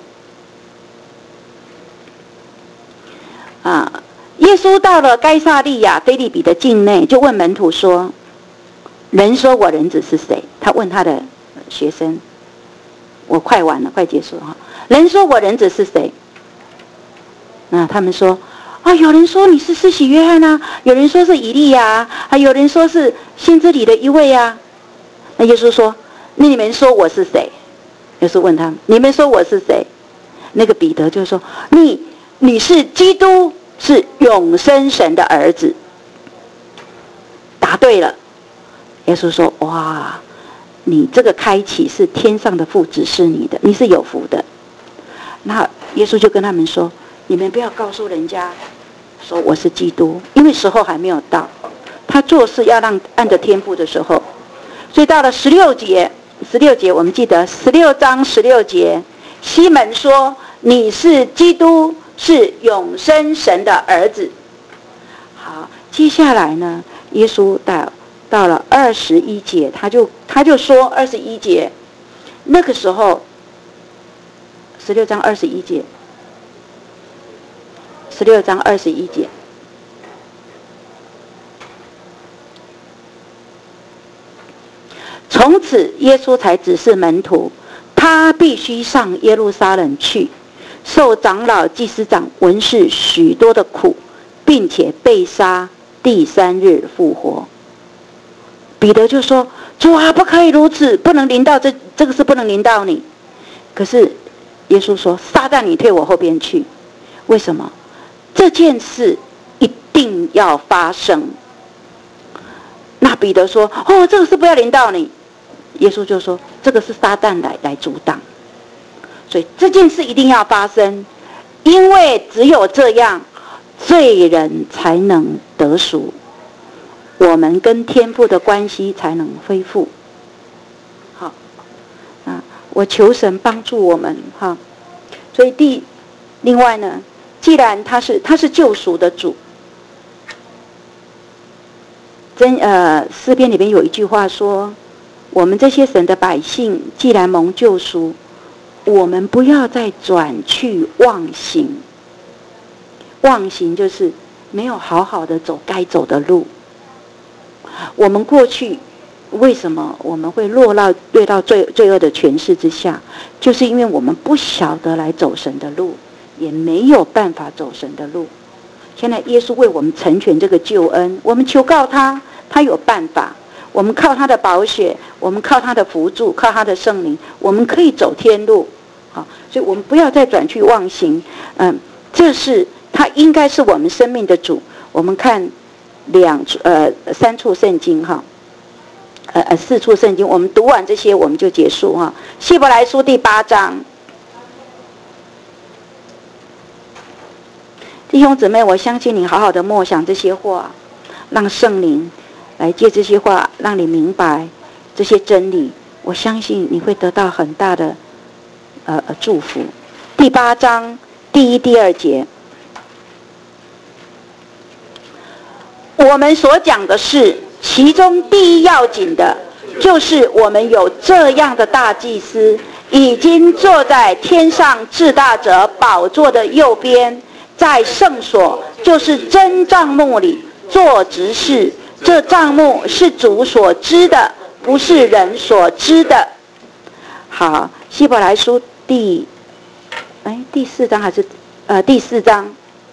耶稣到了该撒利亚腓立比的境内，就问门徒说：“人说我人子是谁？”他问他的学生。 我快完了，快结束哈。人说我人子是谁？那他们说啊，有人说你是施洗约翰啊，有人说是以利亚啊，有人说是先知里的一位啊。那耶稣说，你们说我是谁？耶稣问他们，你们说我是谁？那个彼得就说，你是基督，是永生神的儿子。答对了。耶稣说，哇，你这个开启是天上的父指示你的，你是有福的。那耶稣就跟他们说，你们不要告诉人家说我是基督，因为时候还没有到，他做事要按着天父的时候。所以到了16节我们记得16章16节，西门说，你是基督，是永生神的儿子。好，接下来呢，耶稣到了21节，他就说21节，那个时候16章21节，16章21节，从此耶稣才指示门徒，他必须上耶路撒冷去，受长老、祭司长、文士许多的苦，并且被杀，第3日复活。彼得就说，主啊，不可以如此，不能临到这个事不能临到你。可是耶稣说，撒旦，你退我后边去。为什么？这件事一定要发生。那彼得说，哦，这个事不要临到你。耶稣就说，这个是撒旦来阻挡。所以这件事一定要发生，因为只有这样，罪人才能得赎，我们跟天父的关系才能恢复。好，我求神帮助我们哈。所以另外呢，既然他是救赎的主，诗篇里面有一句话说，我们这些神的百姓既然蒙救赎，我们不要再转去妄行。妄行就是没有好好的走该走的路。我们过去为什么我们会落到罪恶的权势之下，就是因为我们不晓得来走神的路，也没有办法走神的路。现在耶稣为我们成全这个救恩，我们求告他，他有办法。我们靠他的宝血，我们靠他的扶助，靠他的圣灵，我们可以走天路。好，所以我们不要再转去妄行。这是他应该是我们生命的主。我们看3处圣经哈，4处圣经，我们读完这些我们就结束哈。希伯来书第8章，弟兄姊妹，我相信你好好的默想这些话，让圣灵来借这些话让你明白这些真理，我相信你会得到很大的祝福。第8章第1、第2节，我们所讲的是，其中第一要紧的，就是我们有这样的大祭司，已经坐在天上至大者宝座的右边，在圣所，就是真帐幕里做执事。这帐幕是主所知的，不是人所知的。好，希伯来书第4章还是第4章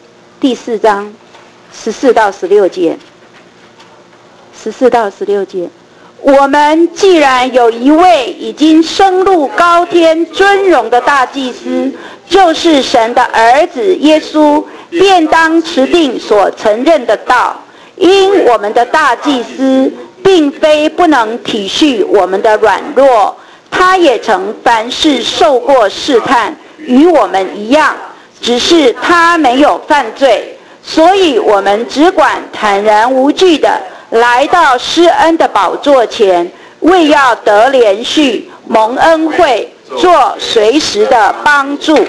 14到16节，14到16节，我们既然有一位已经升入高天尊荣的大祭司，就是神的儿子耶稣，便当持定所承认的道。因我们的大祭司并非不能体恤我们的软弱，他也曾凡事受过试探，与我们一样，只是他没有犯罪，所以我们只管坦然无惧的来到施恩的宝座前，为要得连续蒙恩惠，做随时的帮助。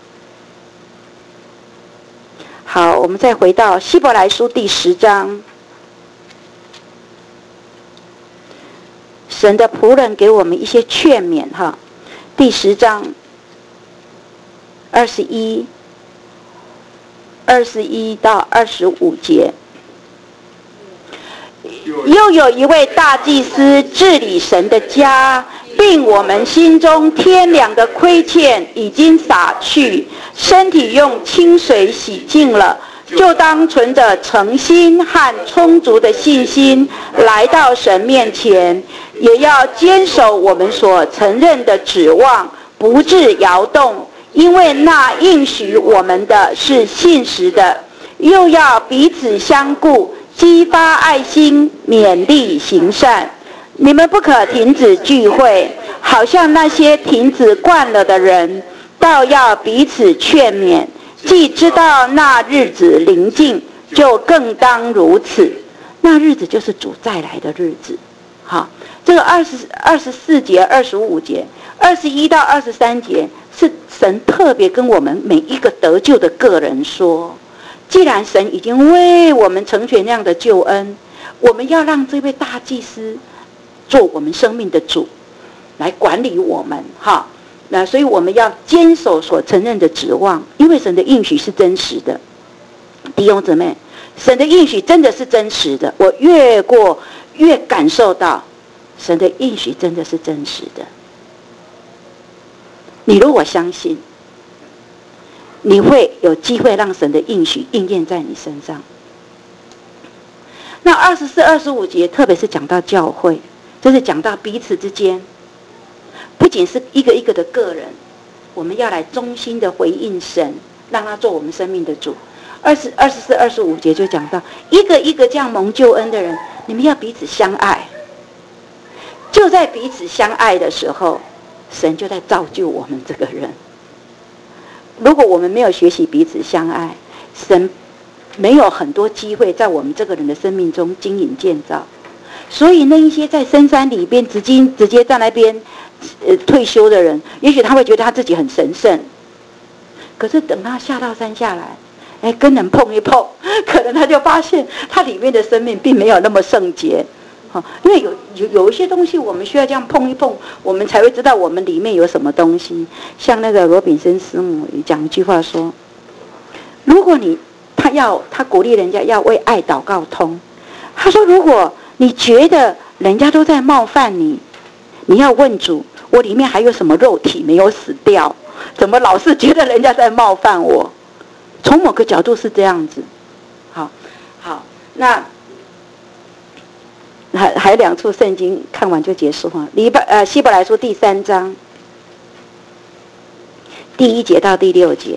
好，我们再回到希伯来书第10章，神的仆人给我们一些劝勉哈。第10章21到25节，又有一位大祭司治理神的家， 并我们心中天良的亏欠已经洒去，身体用清水洗净了，就当存着诚心和充足的信心来到神面前，也要坚守我们所承认的指望，不致摇动，因为那应许我们的是信实的。又要彼此相顾，激发爱心，勉励行善。你们不可停止聚会，好像那些停止惯了的人，倒要彼此劝勉。既知道那日子临近，就更当如此。那日子就是主再来的日子。好，这个24节、25节、21到23节是神特别跟我们每一个得救的个人说，既然神已经为我们成全那样的救恩，我们要让这位大祭司做我们生命的主，来管理我们。哈，那所以我们要坚守所承认的指望，因为神的应许是真实的。弟兄姊妹，神的应许真的是真实的，我越感受到神的应许真的是真实的。你如果相信，你会有机会让神的应许应验在你身上。那24、25节特别是讲到教会，就是讲到彼此之间，不仅是一个一个的个人，我们要来忠心的回应神，让他做我们生命的主。24、25节就讲到一个一个这样蒙救恩的人，你们要彼此相爱。就在彼此相爱的时候，神就在造就我们这个人。如果我们没有学习彼此相爱，神没有很多机会在我们这个人的生命中经营建造。所以那一些在深山里边直接在那边退休的人，也许他会觉得他自己很神圣，可是等他下到山下来，跟人碰一碰，可能他就发现他里面的生命并没有那么圣洁。因为有一些东西我们需要这样碰一碰，我们才会知道我们里面有什么东西。像那个罗炳森师母讲一句话说，如果他鼓励人家要为爱祷告通，他说如果你觉得人家都在冒犯你，你要问主，我里面还有什么肉体没有死掉？怎么老是觉得人家在冒犯我？从某个角度是这样子。好，那还两处圣经看完就结束哈。希伯来书第3章第1节到第6节，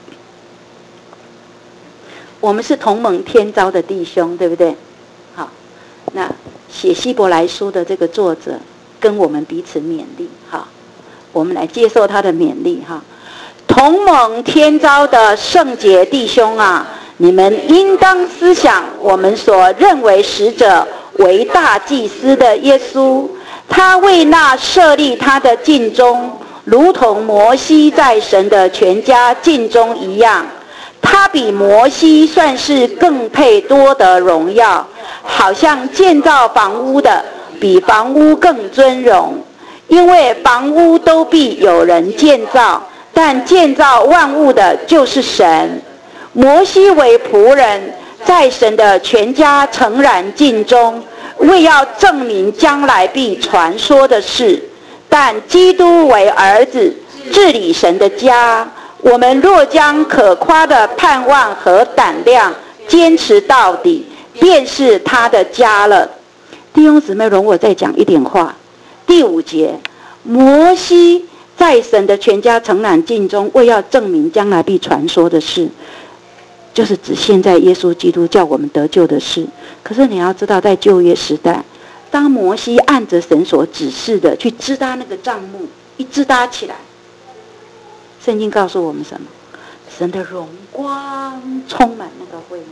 我们是同盟天召的弟兄，对不对？好，那写希伯来书的这个作者跟我们彼此勉励，哈，我们来接受他的勉励哈。同盟天召的圣洁弟兄啊，你们应当思想我们所认为使者为大祭司的耶稣，他为那设立他的尽忠，如同摩西在神的全家尽忠一样。他比摩西算是更配多得荣耀，好像建造房屋的比房屋更尊荣，因为房屋都必有人建造，但建造万物的就是神。摩西为仆人，在神的全家诚然尽忠，为要证明将来必传说的事。但基督为儿子，治理神的家。我们若将可夸的盼望和胆量坚持到底，便是他的家了。弟兄姊妹，容我再讲一点话。第5节，摩西在神的全家诚然尽忠，为要证明将来必传说的事，就是指现在耶稣基督叫我们得救的事。可是你要知道，在旧约时代，当摩西按着神所指示的去支搭那个帐幕，一支搭起来，圣经告诉我们什么？神的荣光充满那个会幕。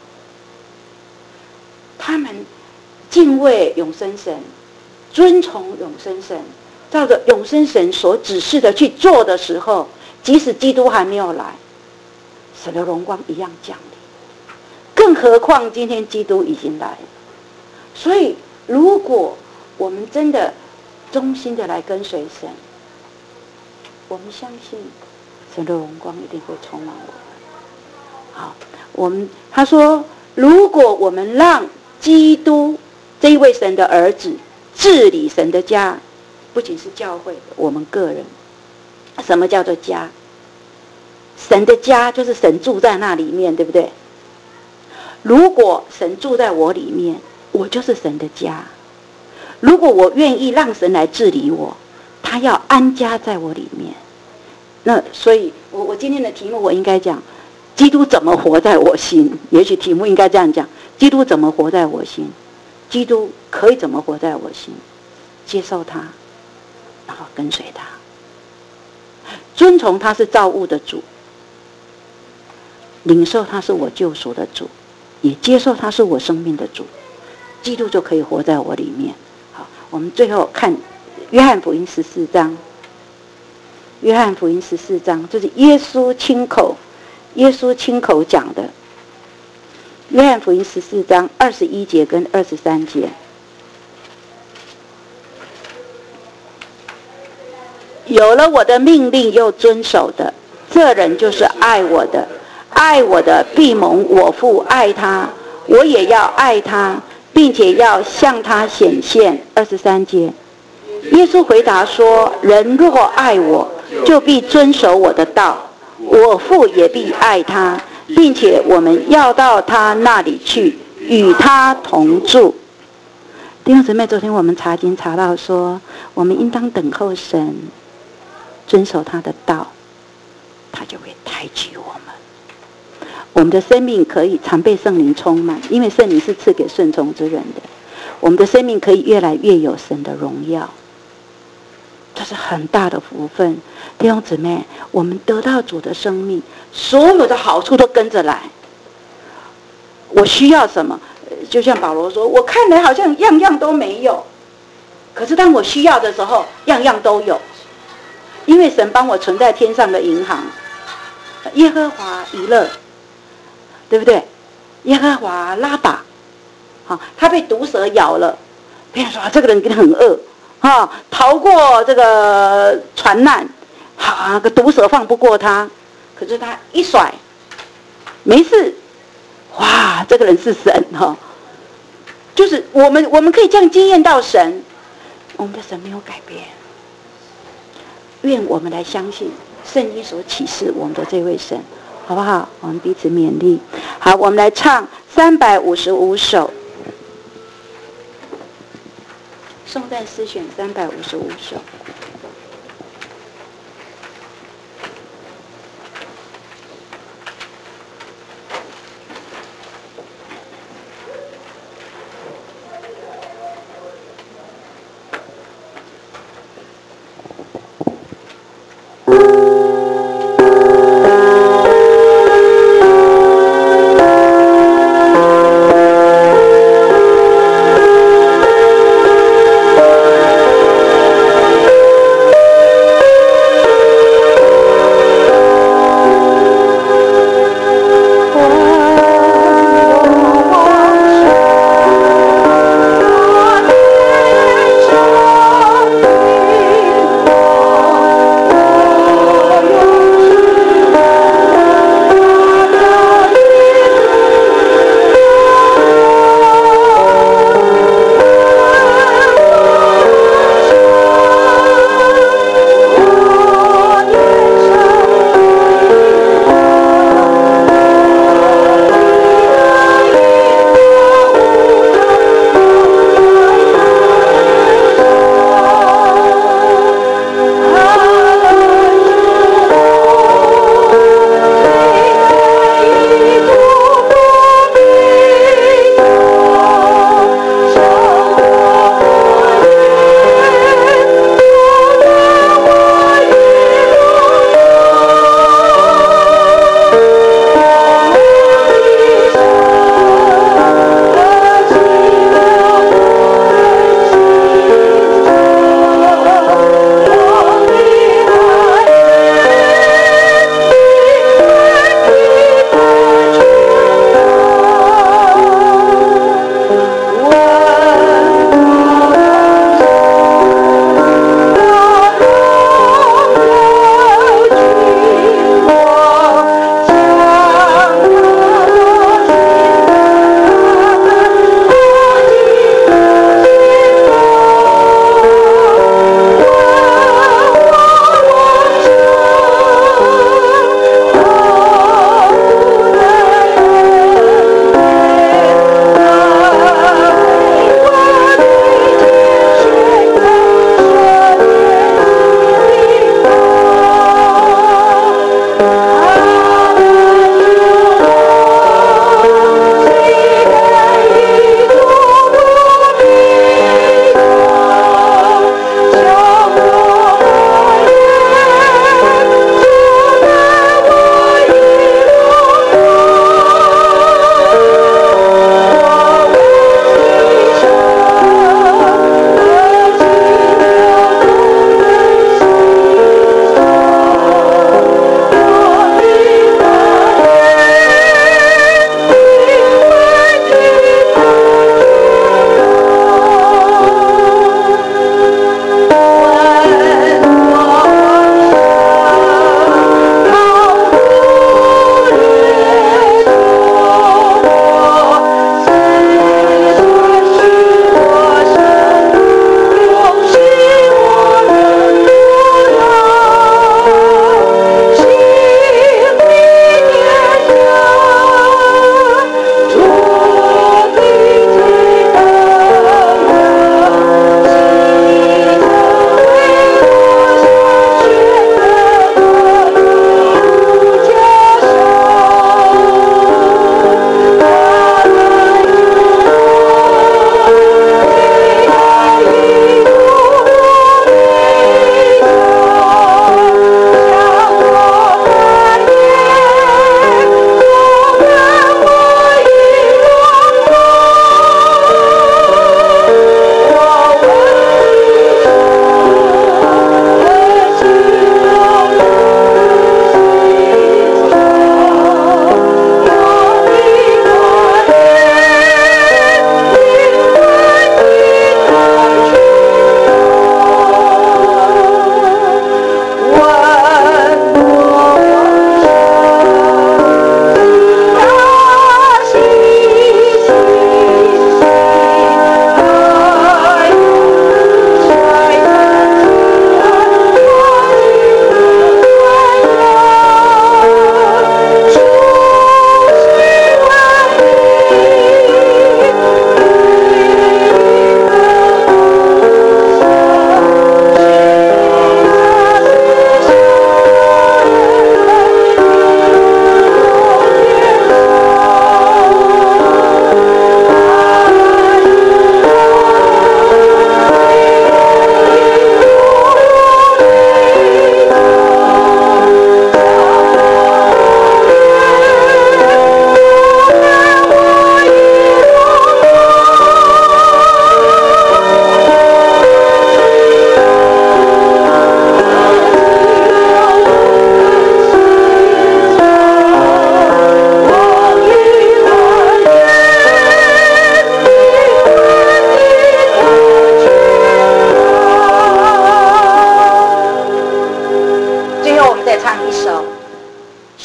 他们敬畏永生神，遵从永生神，照着永生神所指示的去做的时候，即使基督还没有来，神的荣光一样降临。更何况今天基督已经来了。所以如果我们真的忠心的来跟随神，我们相信神的荣光一定会充满我们。好，他说，如果我们让基督这一位神的儿子治理神的家， 不仅是教会，我们个人。什么叫做家？神的家就是神住在那里面，对不对？如果神住在我里面，我就是神的家。如果我愿意让神来治理我，他要安家在我里面。那所以我今天的题目我应该讲基督怎么活在我心，也许题目应该这样讲，基督怎么活在我心，基督可以怎么活在我心，接受他，然后跟随他，遵从他是造物的主，领受他是我救赎的主，也接受他是我生命的主，基督就可以活在我里面。好，我们最后看约翰福音14章。约翰福音14章，就是耶稣亲口讲的。约翰福音14章21节跟23节，有了我的命令又遵守的，这人就是爱我的。爱我的必蒙我父爱他，我也要爱他，并且要向他显现。23节，耶稣回答说：人若爱我，就必遵守我的道，我父也必爱他，并且我们要到他那里去，与他同住。弟兄姊妹，昨天我们查经查到说，我们应当等候神，遵守他的道，他就会抬举我们。我们的生命可以常被圣灵充满，因为圣灵是赐给顺从之人的。我们的生命可以越来越有神的荣耀，这是很大的福分。弟兄姊妹，我们得到主的生命，所有的好处都跟着来。我需要什么？就像保罗说，我看来好像样样都没有，可是当我需要的时候，样样都有，因为神帮我存在天上的银行，耶和华以勒，对不对？耶和华拉巴，好，他被毒蛇咬了，别人说这个人跟他很饿，逃过这个船难，好，个毒蛇放不过他，可是他一甩，没事，哇，这个人是神哈，就是我们可以这样经验到神，我们的神没有改变。愿我们来相信圣经所启示我们的这位神，好不好？我们彼此勉励。好，我们来唱355首，颂赞诗选355首。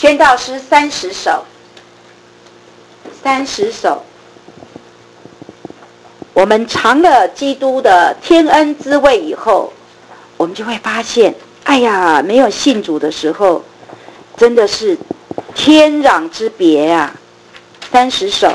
宣告诗30首，30首。我们尝了基督的天恩滋味以后，我们就会发现，哎呀，没有信主的时候，真的是天壤之别啊！30首。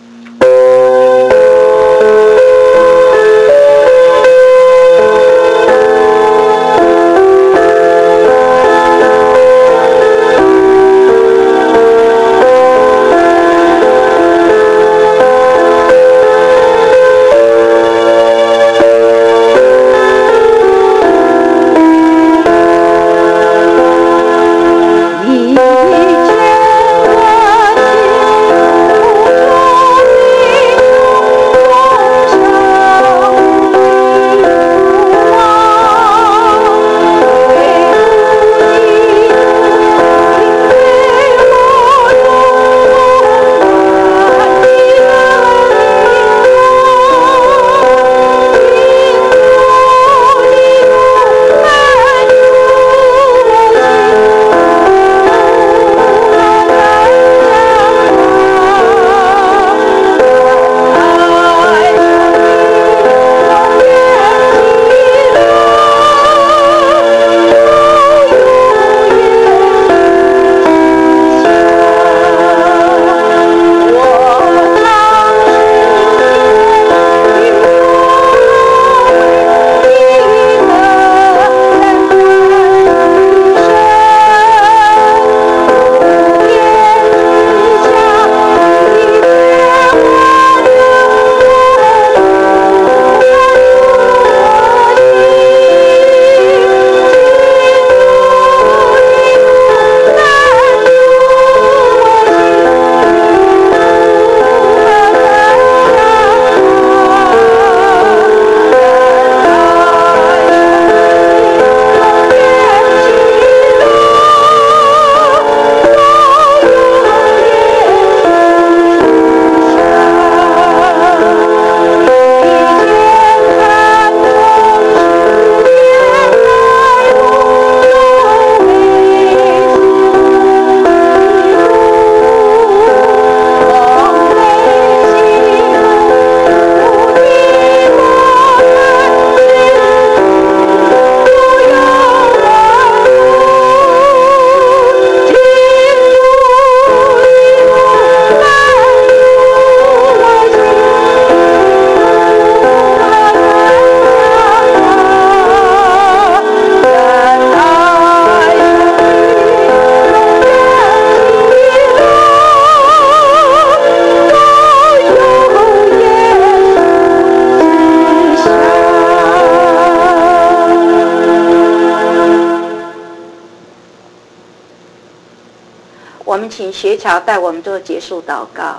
我们请学乔带我们做结束祷告。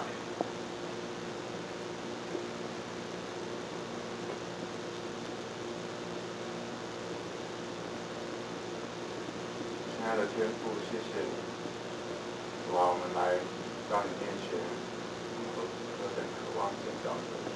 亲爱的天父，谢谢你，主啊，我们来到你面前，何等渴望见到你。